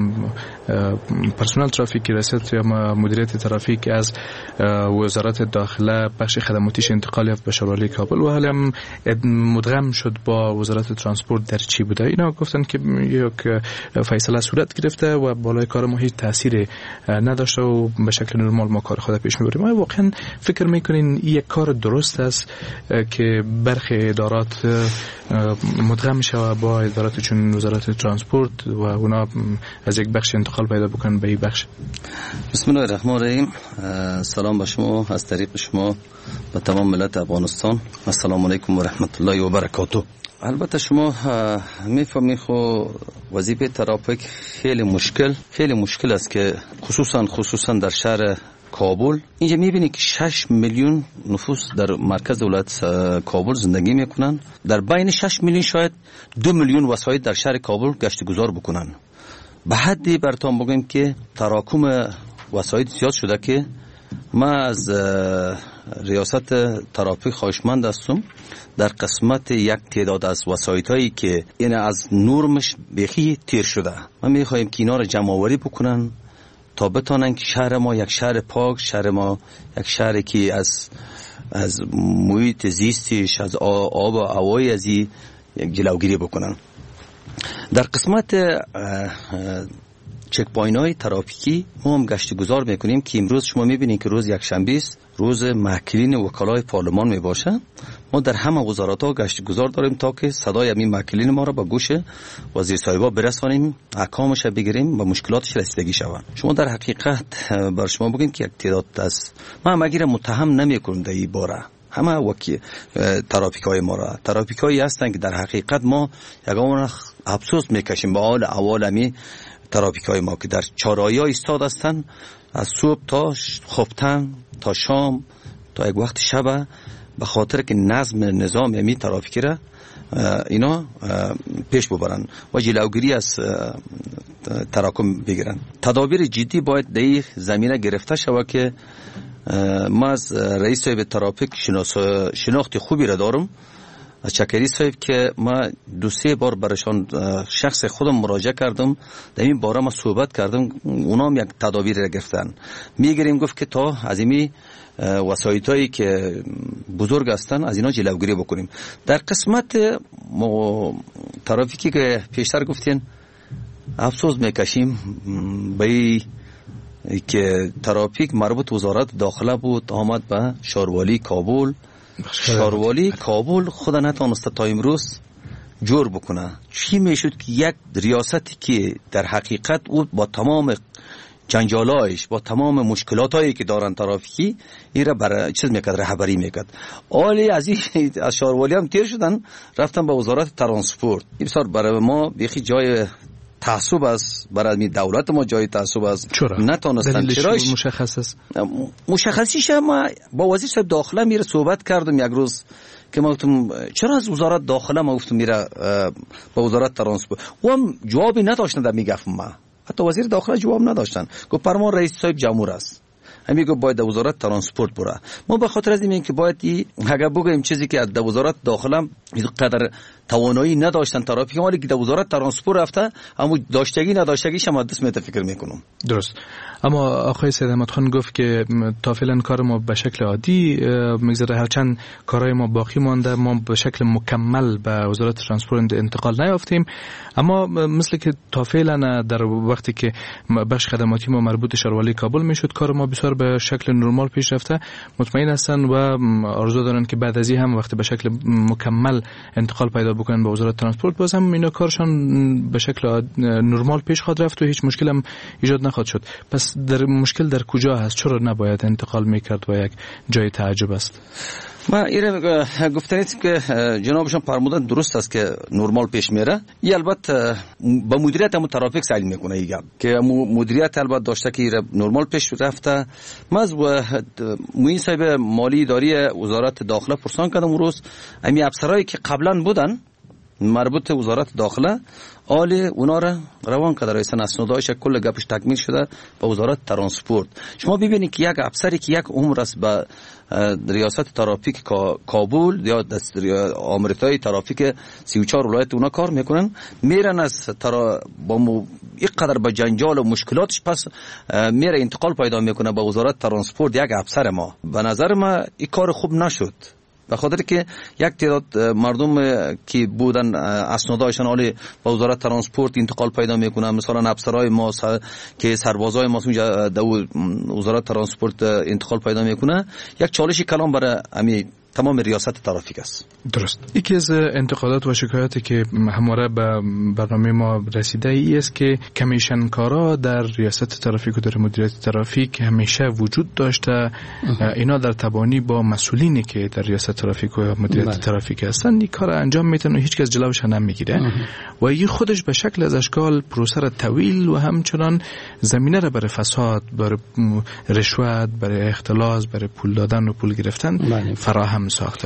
پرسنل ترافیک ریاست یا مدیریت ترافیک از وزارت داخله بخش خدماتیش انتقال یافت به شورای کابل و حالا هم مدغم شد با وزارت ترانسپورت در چی بوده، اینا گفتن که یک فیصله صورت گرفته و بالای کار ما هیچ تأثیری نداشته و به شکل نرمال ما کار خود پیش میبریم. ما واقعا فکر میکنین یک کار درست است که برخی ادارات مدغم شود با ادارات چون وزارت ترانسپورت و اونا از یک بخش انتقال پیدا بکنن به این بخش؟ بسم الله الرحمن الرحیم. سلام به شما از طریق شما به تمام ملت افغانستان. السلام علیکم و رحمت الله و برکاته. البته شما میفهمید خو وظیفه ترافیک خیلی مشکل است که خصوصا در شهر کابل، اینجا میبینی که 6 میلیون نفوس در مرکز ولایت کابل زندگی میکنن. در بین 6 میلیون شاید 2 میلیون وسایط در شهر کابل گشت گذار بکنن. به حدی براتون بگم که تراکم وسایط زیاد شده که ما از ریاست ترافیک خواهشمند هستم در قسمت یک تعداد از وسایطایی که این از نرمش بیخی تیر شده، ما میخوایم که اینا رو جمع آوری بکنن تا بتونن که شهر ما یک شهر پاک، شهر ما یک شهری که از محیط زیستش، از آب و هوای از یک جلوگیری بکنن. در قسمت چک پوینت های ترافیکی ما هم گشت گذار میکنیم که امروز شما میبینید که روز یکشنبه است، روز محکلین وکلای پارلمان میباشه. ما در همه وزارت ها گشت گذار داریم تا که صدای همین محکلین ما را به گوش وزیر صاحبا برسانیم، احکامش بگیریم و مشکلاتش رسیدگی شود. شما در حقیقت بر شما بگیم که یک تعداد از ما مگیر متهم نمیکنم در این باره، همه ترافیک های ما را ترافیک هایی هستن که در حقیقت ما یگان افسوس میکشیم به حال عوالمی ترافیک های ما که در چهارراهی ها ایستاد هستن، از صبح تا خفتن تا شام تا یک وقت شب، به خاطر که نظام می ترافیکی را اینا پیش ببرن و جلوگیری از تراکم بگیرن. تدابیر جدی باید در این زمینه گرفته شود که ما از رئیس صاحب ترافیک شناخت خوبی را دارم، از چکری صاحب که ما 2-3 بار برشان شخص خودم مراجعه کردم، در این باره ما صحبت کردم، اونا هم یک تدابیر را گرفتن. میگیریم گفت که تا از این وسایطایی که بزرگ هستن از اینا جلوگیری بکنیم. در قسمت ترافیکی که پیشتر گفتین افسوس میکشیم به که ترافیک مربوط وزارت داخله بود، آمد به شاروالی کابل. شاروالی کابل خود نتونسته تا امروز جور بکنه. چی میشد که یک ریاستی که در حقیقت او با تمام جنجالایش، با تمام مشکلاتایی که دارن ترافیکی، این را برای چیز میکرد، رهبری میکرد. آلی از شاروالی هم تیر شدن رفتن به وزارت ترانسپورت. این بسیار برای ما بیخی جای تعصب است، برای دولت ما جای تعصب است. چرا؟ نتونستن. چراش مشخص است؟ مشخصیش ما با وزیر صاحب داخله میره صحبت کردم یک روز که ما گفتم چرا از وزارت داخله ما گفتم میره با وزارت ترانسپورت، و هم جوابی نداشتن. در میگفتم ما حتی وزیر داخله جواب نداشتن. گفت فرمان رئیس صاحب جمهور است، همین گفت باید در وزارت ترانسپورت بره. ما به خاطر از این که باید اگه بگیم چیزی که در وزارت داخله قدر توانایی نداشتن ترافیک، ولی که در وزارت ترانسپورت رفته اما داشتگی نداشتگیش هم دست میت فکر میکنم. درست. اما آقای سید احمد خان گفت که تا فعلا کار ما به شکل عادی میگذره، هرچند کارهای ما باقی مانده، ما به شکل مکمل به وزارت ترانسپورت انتقال نیافتیم، اما مثل که تا فعلا در وقتی که بخش خدماتی ما مربوط شاروالی کابل میشد کار ما بسیار به شکل نرمال پیش رفته. مطمئن هستن و آرزو دارن که بعد از این هم وقتی به شکل مکمل انتقال پیدا بکنن به وزارت ترانسپورت، باز هم اینا کارشان به شکل نرمال پیش خواهد رفت و هیچ مشکل هم ایجاد نخواهد شد. پس در مشکل در کجا هست؟ چرا نباید انتقال میکرد و یک جای تعجب است؟ ما ایره گفتنید که جنابشان فرمودن درست است که نرمال پیش میره. ای البته با مدیریت هم ترافیک سعی میکنه ایگه که مدیریت البته داشته که نرمال پیش رفته. ما از معین صاحب مالی اداری وزارت داخله پرسان کردم اون روز، امی افسرایی که قبلا بودن مربوط وزارت داخله آلی اونا را روان کرده، رئیس اسنادایش کل گپش تکمیل شده به وزارت ترانسپورت. شما ببینید که یک افسری که یک عمر است به ریاست ترافیک کابل یا آمریکای ترافیک 34 ولایت اونا کار میکنن، میرن از با اینقدر به جنجال و مشکلاتش پس میره انتقال پیدا میکنه به وزارت ترانسپورت. یک افسر ما به نظر ما این کار خوب نشد، به خاطر که یک تعداد مردم که بودن اسنادایشان حالی با وزارت ترانسپورت انتقال پیدا میکنن، مثلا افسرهای ما که سربازای ما در وزارت ترانسپورت انتقال پیدا میکنه. یک چالش کلام برای امی تمام ریاست ترافیک است. درست. یکی از انتقادات و شکایاتی که همواره به برنامه ما رسیده ای است که کمیشنکارا در ریاست ترافیک و در مدیریت ترافیک همیشه وجود داشته. اینا در تبانی با مسئولینی که در ریاست ترافیک و مدیریت ترافیک هستند این کار انجام میتن و هیچ کس جلوش نمیگیره و این خودش به شکل از اشکال پروسه طویل و همچنان زمینه را برای فساد، برای رشوت، برای اختلاس، برای پول دادن و پول گرفتن فراهم ساخته.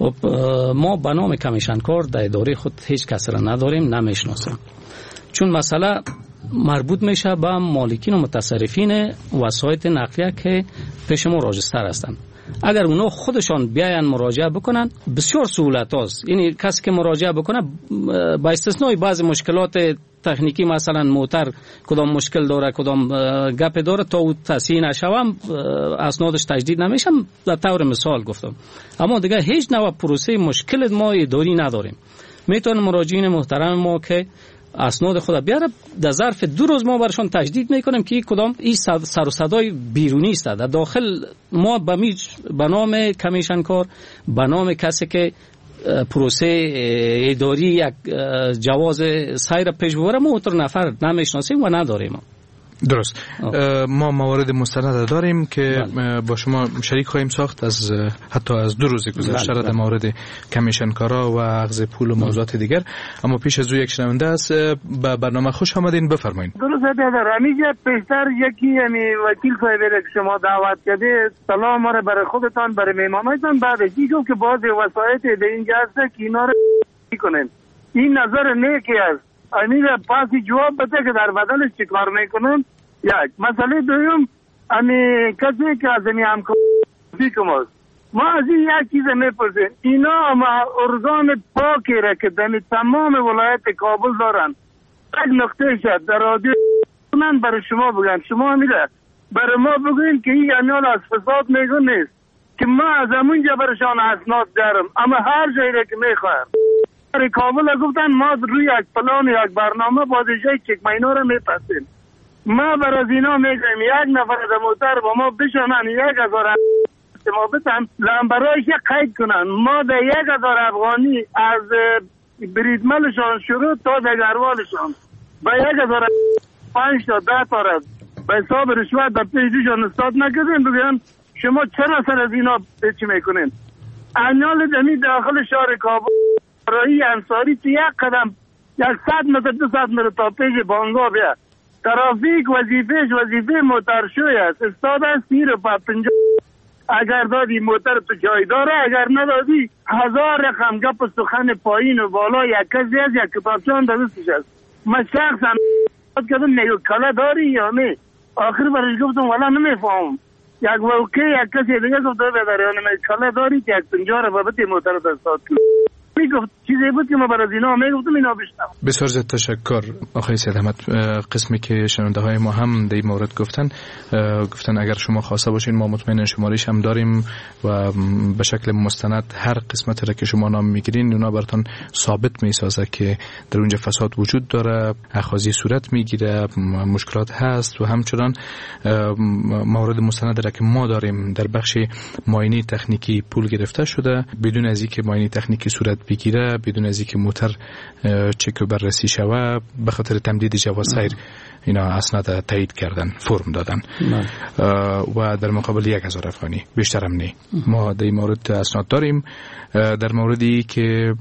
ما به نام کمیشنکار در اداره خود هیچ کس را نداریم، نمیشناسیم، چون مسئله مربوط میشه به مالکین و متصرفین وسایط نقلیه که پیش ما راجستر هستند. اگر اونا خودشان بیاین مراجعه بکنن بسیار سهولت هست. یعنی کسی که مراجعه بکنه با استثنای بعض مشکلات تکنیکی، مثلا موتر کدام مشکل داره، کدام گپ داره، تا او تصحیح نشوم اسنادش تجدید نمیشم، در طور مثال گفتم. اما دیگه هیچ نوع پروسه مشکل ما اداری نداریم. میتونن مراجعین محترم ما که اسناد خود بیاره در ظرف 2 روز ما برشان تجدید میکنیم که کدام این سر و صدای بیرونی است. در داخل ما به نام کمیشنکار، به نام کسی که پروسه اداری یک جواز سیر پیش ببره ما اون نفر نمیشناسیم و نداریم. درست. ما موارد مستند داریم که با شما شریک خواهیم ساخت از حتی از 2 روز گذشته در مورد کمیشنکارا و اخذ پول و موضوعات دیگر. اما پیش از او یک شنونده است. به برنامه خوش آمدین، بفرمایید. درست در همیشه پیشتر یکی وکیل صاحب که شما دعوت کرده سلام ما برای خودتان برای مهمانایتان بعد دیگه که بعضی وسایط به اینجا هست که اینا رو میکنن. این نظر نیکی است. امیر پاسی جواب بده که در بدلش چی کار میکنن. یک مسئله دوم کسی که از این همکاری کنم ما از این یک چیز میپرسیم، اینا ارگان پاکی را که در تمام ولایت کابل دارن یک نقطه شد در رادیو کنن برای شما بگن، شما میره برای ما بگوین که این امیال از فساد میگون نیست که ما از همونجا برشان اسناد دارم، اما هر جایی را که میخوایم در کابل گفتن ما روی یک پلان یک برنامه بازیجای چک مینو را میپسیم. ما بر از اینا میگویم یک نفر از موتر با ما بشانن 1000 ما بتن لامبرایش قید کنن، ما در 1000 افغانی از بریدملشان شروع تا در گروالشان با 1005 تا 10 تا را به حساب رشوت در پیجشان استاد نکردیم. بگویم شما چرا سر از اینا چی میکنین؟ انیال دمی داخل شهر کابل رایی انصاری تو یک قدم 100 متر 200 متر تا پیش بانگا بیا ترافیک وظیفه موترشوی است. استاد است 50 اگر دادی موتر تو جای داره، اگر ندادی 1000 رقم گپ سخن پایین و بالا یک کسی از یک کتابچان در دستش است. من شخصا کردم نگو کلا داری یا نه؟ آخر برش گفتم والا نمیفهم. یک واقعی یک کسی دیگه گفت بداره یا نه کلا داری که یک 50 رو بابت موتر استاد کنی. میگفت چیزی بود که ما برای اینا میگفتم اینا بشنم. بسیار زیاد تشکر آقای سید احمد. قسمی که شنونده های ما هم در این مورد گفتن اگر شما خواسته باشین ما مطمئن شمارش هم داریم و به شکل مستند هر قسمت را که شما نام میگیرین اونا براتون ثابت میسازه که در اونجا فساد وجود داره، اخاذی صورت میگیره، مشکلات هست و همچنان موارد مستند را که ما داریم در بخش معاینه تکنیکی پول گرفته شده بدون از اینکه معاینه تکنیکی صورت بگیره، بدون از اینکه موتر چک و بررسی شوه، به خاطر تمدید جواز سیر اینا اسناد تایید کردن، فرم دادن و در مقابل 1000 افغانی بیشتر هم نه. ما در این مورد اسناد داریم. در موردی که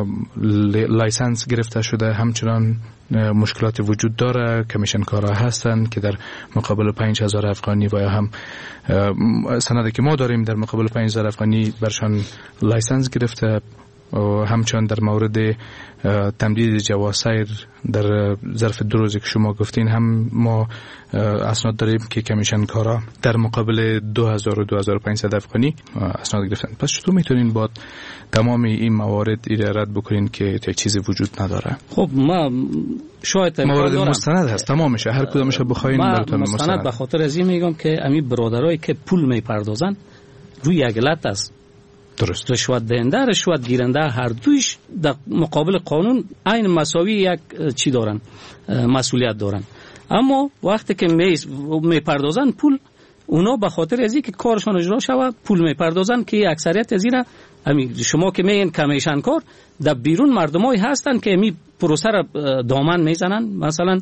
لایسنس گرفته شده همچنان مشکلات وجود داره. کمیشنکارا هستن که در مقابل 5000 افغانی و یا هم سندی که ما داریم در مقابل 5000 افغانی برشان لایسنس گرفته. و همچنان در مورد تمدید جواز سیر در ظرف 2 روزی که شما گفتین هم ما اسناد داریم که کمیشنکارا در مقابل 2000 و 2500 افغانی اسناد گرفتن. پس چطور میتونین با تمام این موارد رد بکنین که چیزی وجود نداره؟ خب ما شاید موارد مستند هست تمامش، هر کدامش بخواین براتون مستند. به خاطر از این میگم که امی برادرایی که پول میپردازن روی یک علت است. درست. رشوت دهنده، رشوت گیرنده، هر دویش در مقابل قانون عین مساوی یک چی دارن، مسئولیت دارن. اما وقتی که میپردازن پول اونا به خاطر از اینکه کارشون اجرا شود پول میپردازن که اکثریت از اینا شما که میگین کمیشن کار در بیرون مردمایی هستن که می پروسه را دامن میزنن. مثلا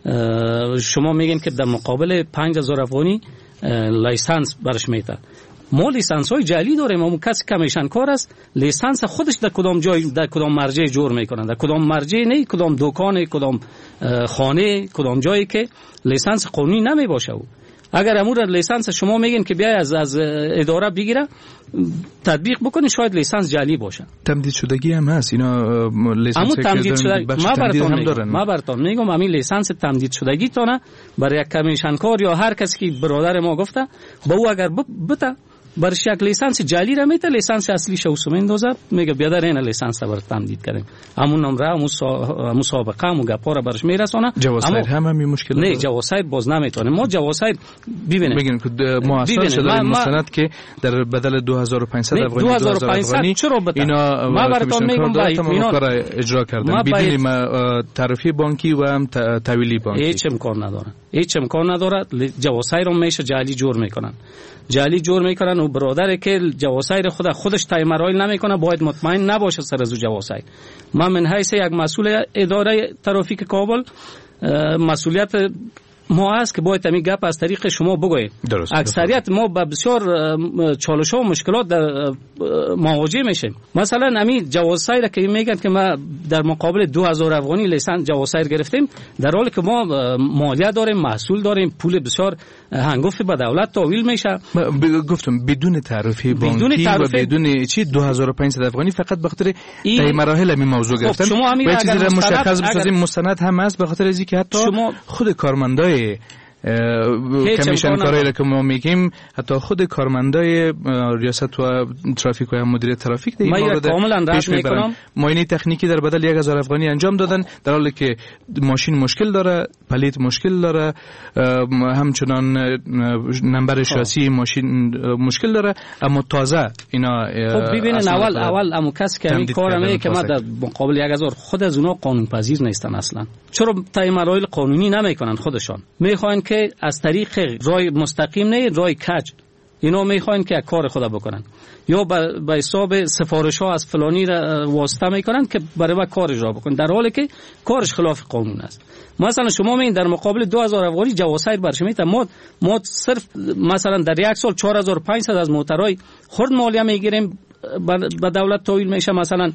شما میگین که در مقابل 5000 افغانی لیسانس برش میتن. ما لیسانس های جعلی داریم. اون کسی کمیشن کار است لیسانس خودش در کدام جای در کدام مرجع جور میکنن، در کدام مرجع نه، کدام دکان، کدام خانه، کدام جایی که لیسانس قانونی نمی باشه. اگر امور لیسانس شما میگین که بیای از اداره بگیره تطبیق بکنی شاید لیسانس جعلی باشه. تمدید شدگی هم هست اینا لیسانس تمدید شدگی ما براتون میگم همین لیسانس تمدید شدگی تونه برای یک کمیشن کار یا هر کسی که برادر ما گفته با او اگر بته برش یک لیسانس جعلی را میته لیسانس اصلی شو میندازه میگه بیا در این لیسانس بر تمدید کردیم همون نمره همون سابقه همون گپا را برش میرسونه. جواسایر هم همین مشکل نه جواسایر باز نمیتونه. ما جواسایر ببینید ما اصلا شده مستند که در بدل 2500 افغانی 2000 افغانی اینا ما براتون میگم با اطمینان اجرا کردن بدون تعرفه بانکی و هم تحویلی بانکی. هیچ امکان نداره. جواسایر هم میشه جعلی جور میکنن و برادر که جواسایر خودش طی مراحل نمیکنه باید مطمئن نباشه سر از جواسایر. من من حیث یک مسئول اداره ترافیک کابل مسئولیت ما هست که باید همین گپ از طریق شما بگوییم. اکثریت ما با بسیار چالش‌ها و مشکلات مواجه میشیم. مثلا همین جواسایر که میگن که ما در مقابل 2000 افغانی لیسانس جواسایر گرفتیم در حالی که ما مالیه داریم، محصول داریم، پول بسیار هنگفت به دولت تحویل میشه. گفتم بدون تعرفه بانکی و بدون چی 2500 افغانی فقط به خاطر طی مراحل همین موضوع گرفتن. شما همین اگر مشخص بسازیم مستند هم هست به خاطر اینکه حتی خود کارمندای کمیشن کاری که ما میگیم حتی خود کارمندای ریاست و ترافیک و مدیریت ترافیک در این مورد پیش میبرن. معاینه تکنیکی در بدل 1000 افغانی انجام دادن در حالی که ماشین مشکل داره، پلیت مشکل داره، همچنان نمبر شاسی ماشین مشکل داره، اما تازه اینا خب ببینن اول امو کسی که این کارمه که ما در مقابل 1000 خود از اونا قانون پذیر نیستن اصلا. چرا طی مراحل قانونی نمیکنن خودشان؟ میخوان که از طریق راه مستقیم نه راه کج اینا میخوان که کار خدا بکنن یا به حساب سفارش ها از فلانی را واسطه میکنن که برای کار اجرا بکنن در حالی که کارش خلاف قانون است. مثلا شما میین در مقابل 2000 افغانی جواسایر برش میتن ما صرف مثلا در یک سال 4500 از موترهای خرد مالیه میگیریم به دولت تحویل میشه. مثلا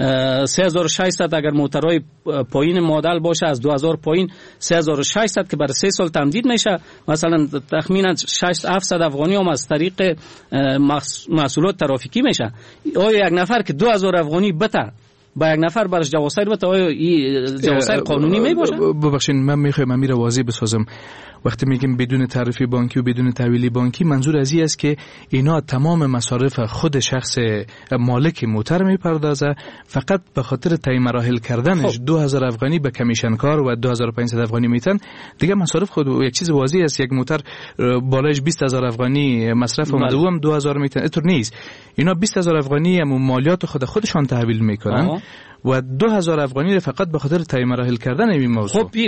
3600 اگر موترهای پایین مدل باشه از 2000 پایین 3600 که برای 3 سال تمدید میشه. مثلا تخمینا 6700 افغانی هم از طریق محصولات ترافیکی میشه. آیا یک نفر که 2000 افغانی بته با یک نفر برش جواسایر بته آیا این جواسایر قانونی می باشه؟ ببخشید من میخوایم امیر واضح بسازم. وقتی میگیم بدون تعرفه بانکی و بدون تحویل بانکی منظور از این است که اینا تمام مصارف خود شخص مالک موتر میپردازه، فقط به خاطر طی مراحل کردنش 2000 افغانی به کمیشن کار و 2500 افغانی میتن دیگه مصارف خود. یک چیز واضح است یک موتر بالایش 20000 افغانی مصرف اومده و هم 2000 میتن اینطور نیست. اینا 20000 افغانی هم مالیات خودشان تحویل میکنن و 2000 افغانی رو فقط به خاطر طی مراحل کردن این موضوع. خب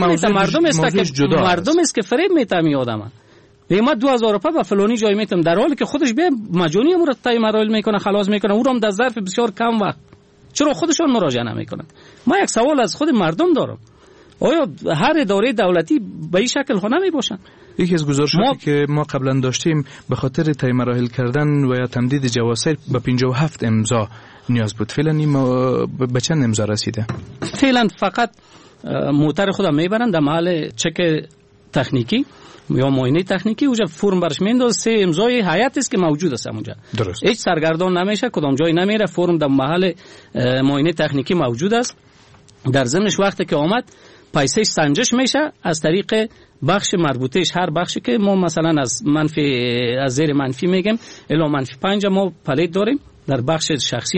مردم است که فریب میتم این آدم. به ما 2000 روپیه به فلانی جای میتم در حالی که خودش به مجانی امور طی مراحل میکنه خلاص میکنه او رو هم در ظرف بسیار کم وقت. چرا خودشون مراجعه نمیکنن؟ ما یک سوال از خود مردم دارم. آیا هر اداره دولتی به این شکل خود نمی باشن؟ یکی از گزارشاتی که ما قبلا داشتیم به خاطر طی مراحل کردن و یا تمدید جواسایر به 57 امضا نیاز بود. فعلا این به چند امضا رسیده؟ فعلا فقط موتر خودم میبرن در محل چک تکنیکی یا معاینه تکنیکی اونجا فرم برش میندازه 3 امضای هیئت است که موجود است اونجا. هیچ سرگردان نمیشه کدام جای نمیره فرم در محل معاینه تکنیکی موجود است. در ضمنش وقتی که آمد پیسش سنجش میشه از طریق بخش مربوطهش. هر بخشی که ما مثلا از زیر منفی میگیم الی -5 ما پلیت داریم در بخش شخصی ما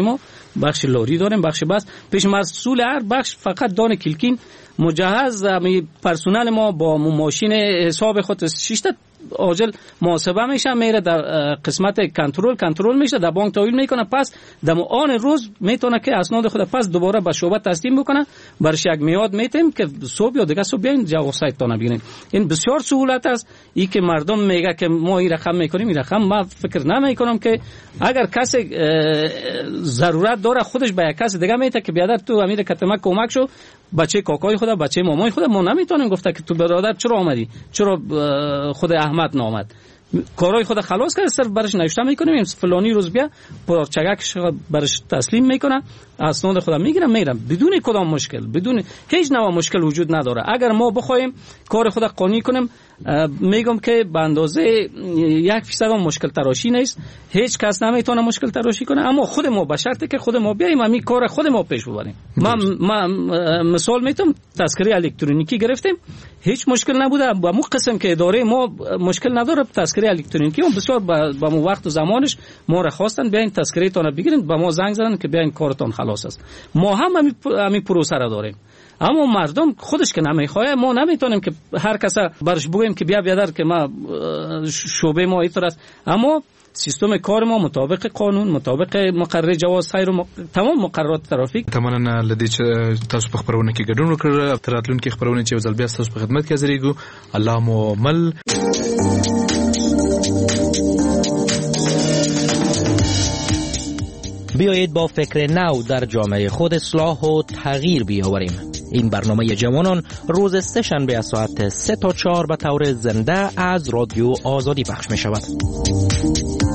بخش لاری داریم، بخش بس. پیش مسئول هر بخش فقط دانه کلکین مجهز پرسنل ما با ماشین حساب خود 6 عاجل محاسبه میشه، میره در قسمت کنترل میشه، در بانک تحویل میکنه، پس در آن روز میتونه که اسناد خود پس دوباره به شعبه تسلیم بکنه. برش یک میاد میتیم که صبح یا دیگه صبح بیاین جواب سایت تا بگیرین. این بسیار سهولت است. ای که مردم میگه که ما این رقم میکنیم، این رقم ما فکر نمیکنم که اگر کسی ضرورت داره خودش به یک کس دیگه میته که بیادر تو امیر کتمه کمک شو، بچه کاکای خدا، بچه مامای خدا، ما نمیتونیم گفته که تو برادر چرا آمدی، چرا خود احمد نامد، کارای خود خلاص کرد، صرف برش نوشته میکنیم فلانی روز بیا پرچگکش برش تسلیم میکنه، اسناد خود میگیرم میرم بدون کدام مشکل، بدون هیچ نوع مشکل وجود نداره. اگر ما بخوایم کار خود قانونی کنیم میگم که به اندازه 1% مشکل تراشی نیست، هیچ کس نمیتونه مشکل تراشی کنه، اما خود ما به شرطی که خود ما بیایم همین کار خود ما پیش ببریم. ما مثال میتونم تذکره الکترونیکی گرفتیم، هیچ مشکل نبوده. با مو قسم که اداره ما مشکل نداره تذکره الکترونیکی، اون بسیار با مو وقت و زمانش ما را خواستن بیاین تذکره تون بگیرین، با ما زنگ زدن که بیاین کارتون خلاص است. ما هم همین پروسه را داریم، اما مردم خودش که نمیخواه، ما نمیتونیم که هر کس برش بگیم که بیا بیادر که ما شعبه ما اینطور است. اما سیستم کار ما مطابق قانون، مطابق مقرر جواز سیر و تمام مقررات ترافیک. تماما لدی چې تاسو په خبرونه کې ګډون وکړ، تر راتلونکي خبرونه چې وزل بیا تاسو په خدمت کې حاضرېږو. الله مو مل. بیایید با فکر نو در جامعه خود اصلاح و تغییر بیاوریم. این برنامه جوانان روز سه شنبه از ساعت 3 تا 4 به طور زنده از رادیو آزادی پخش می شود.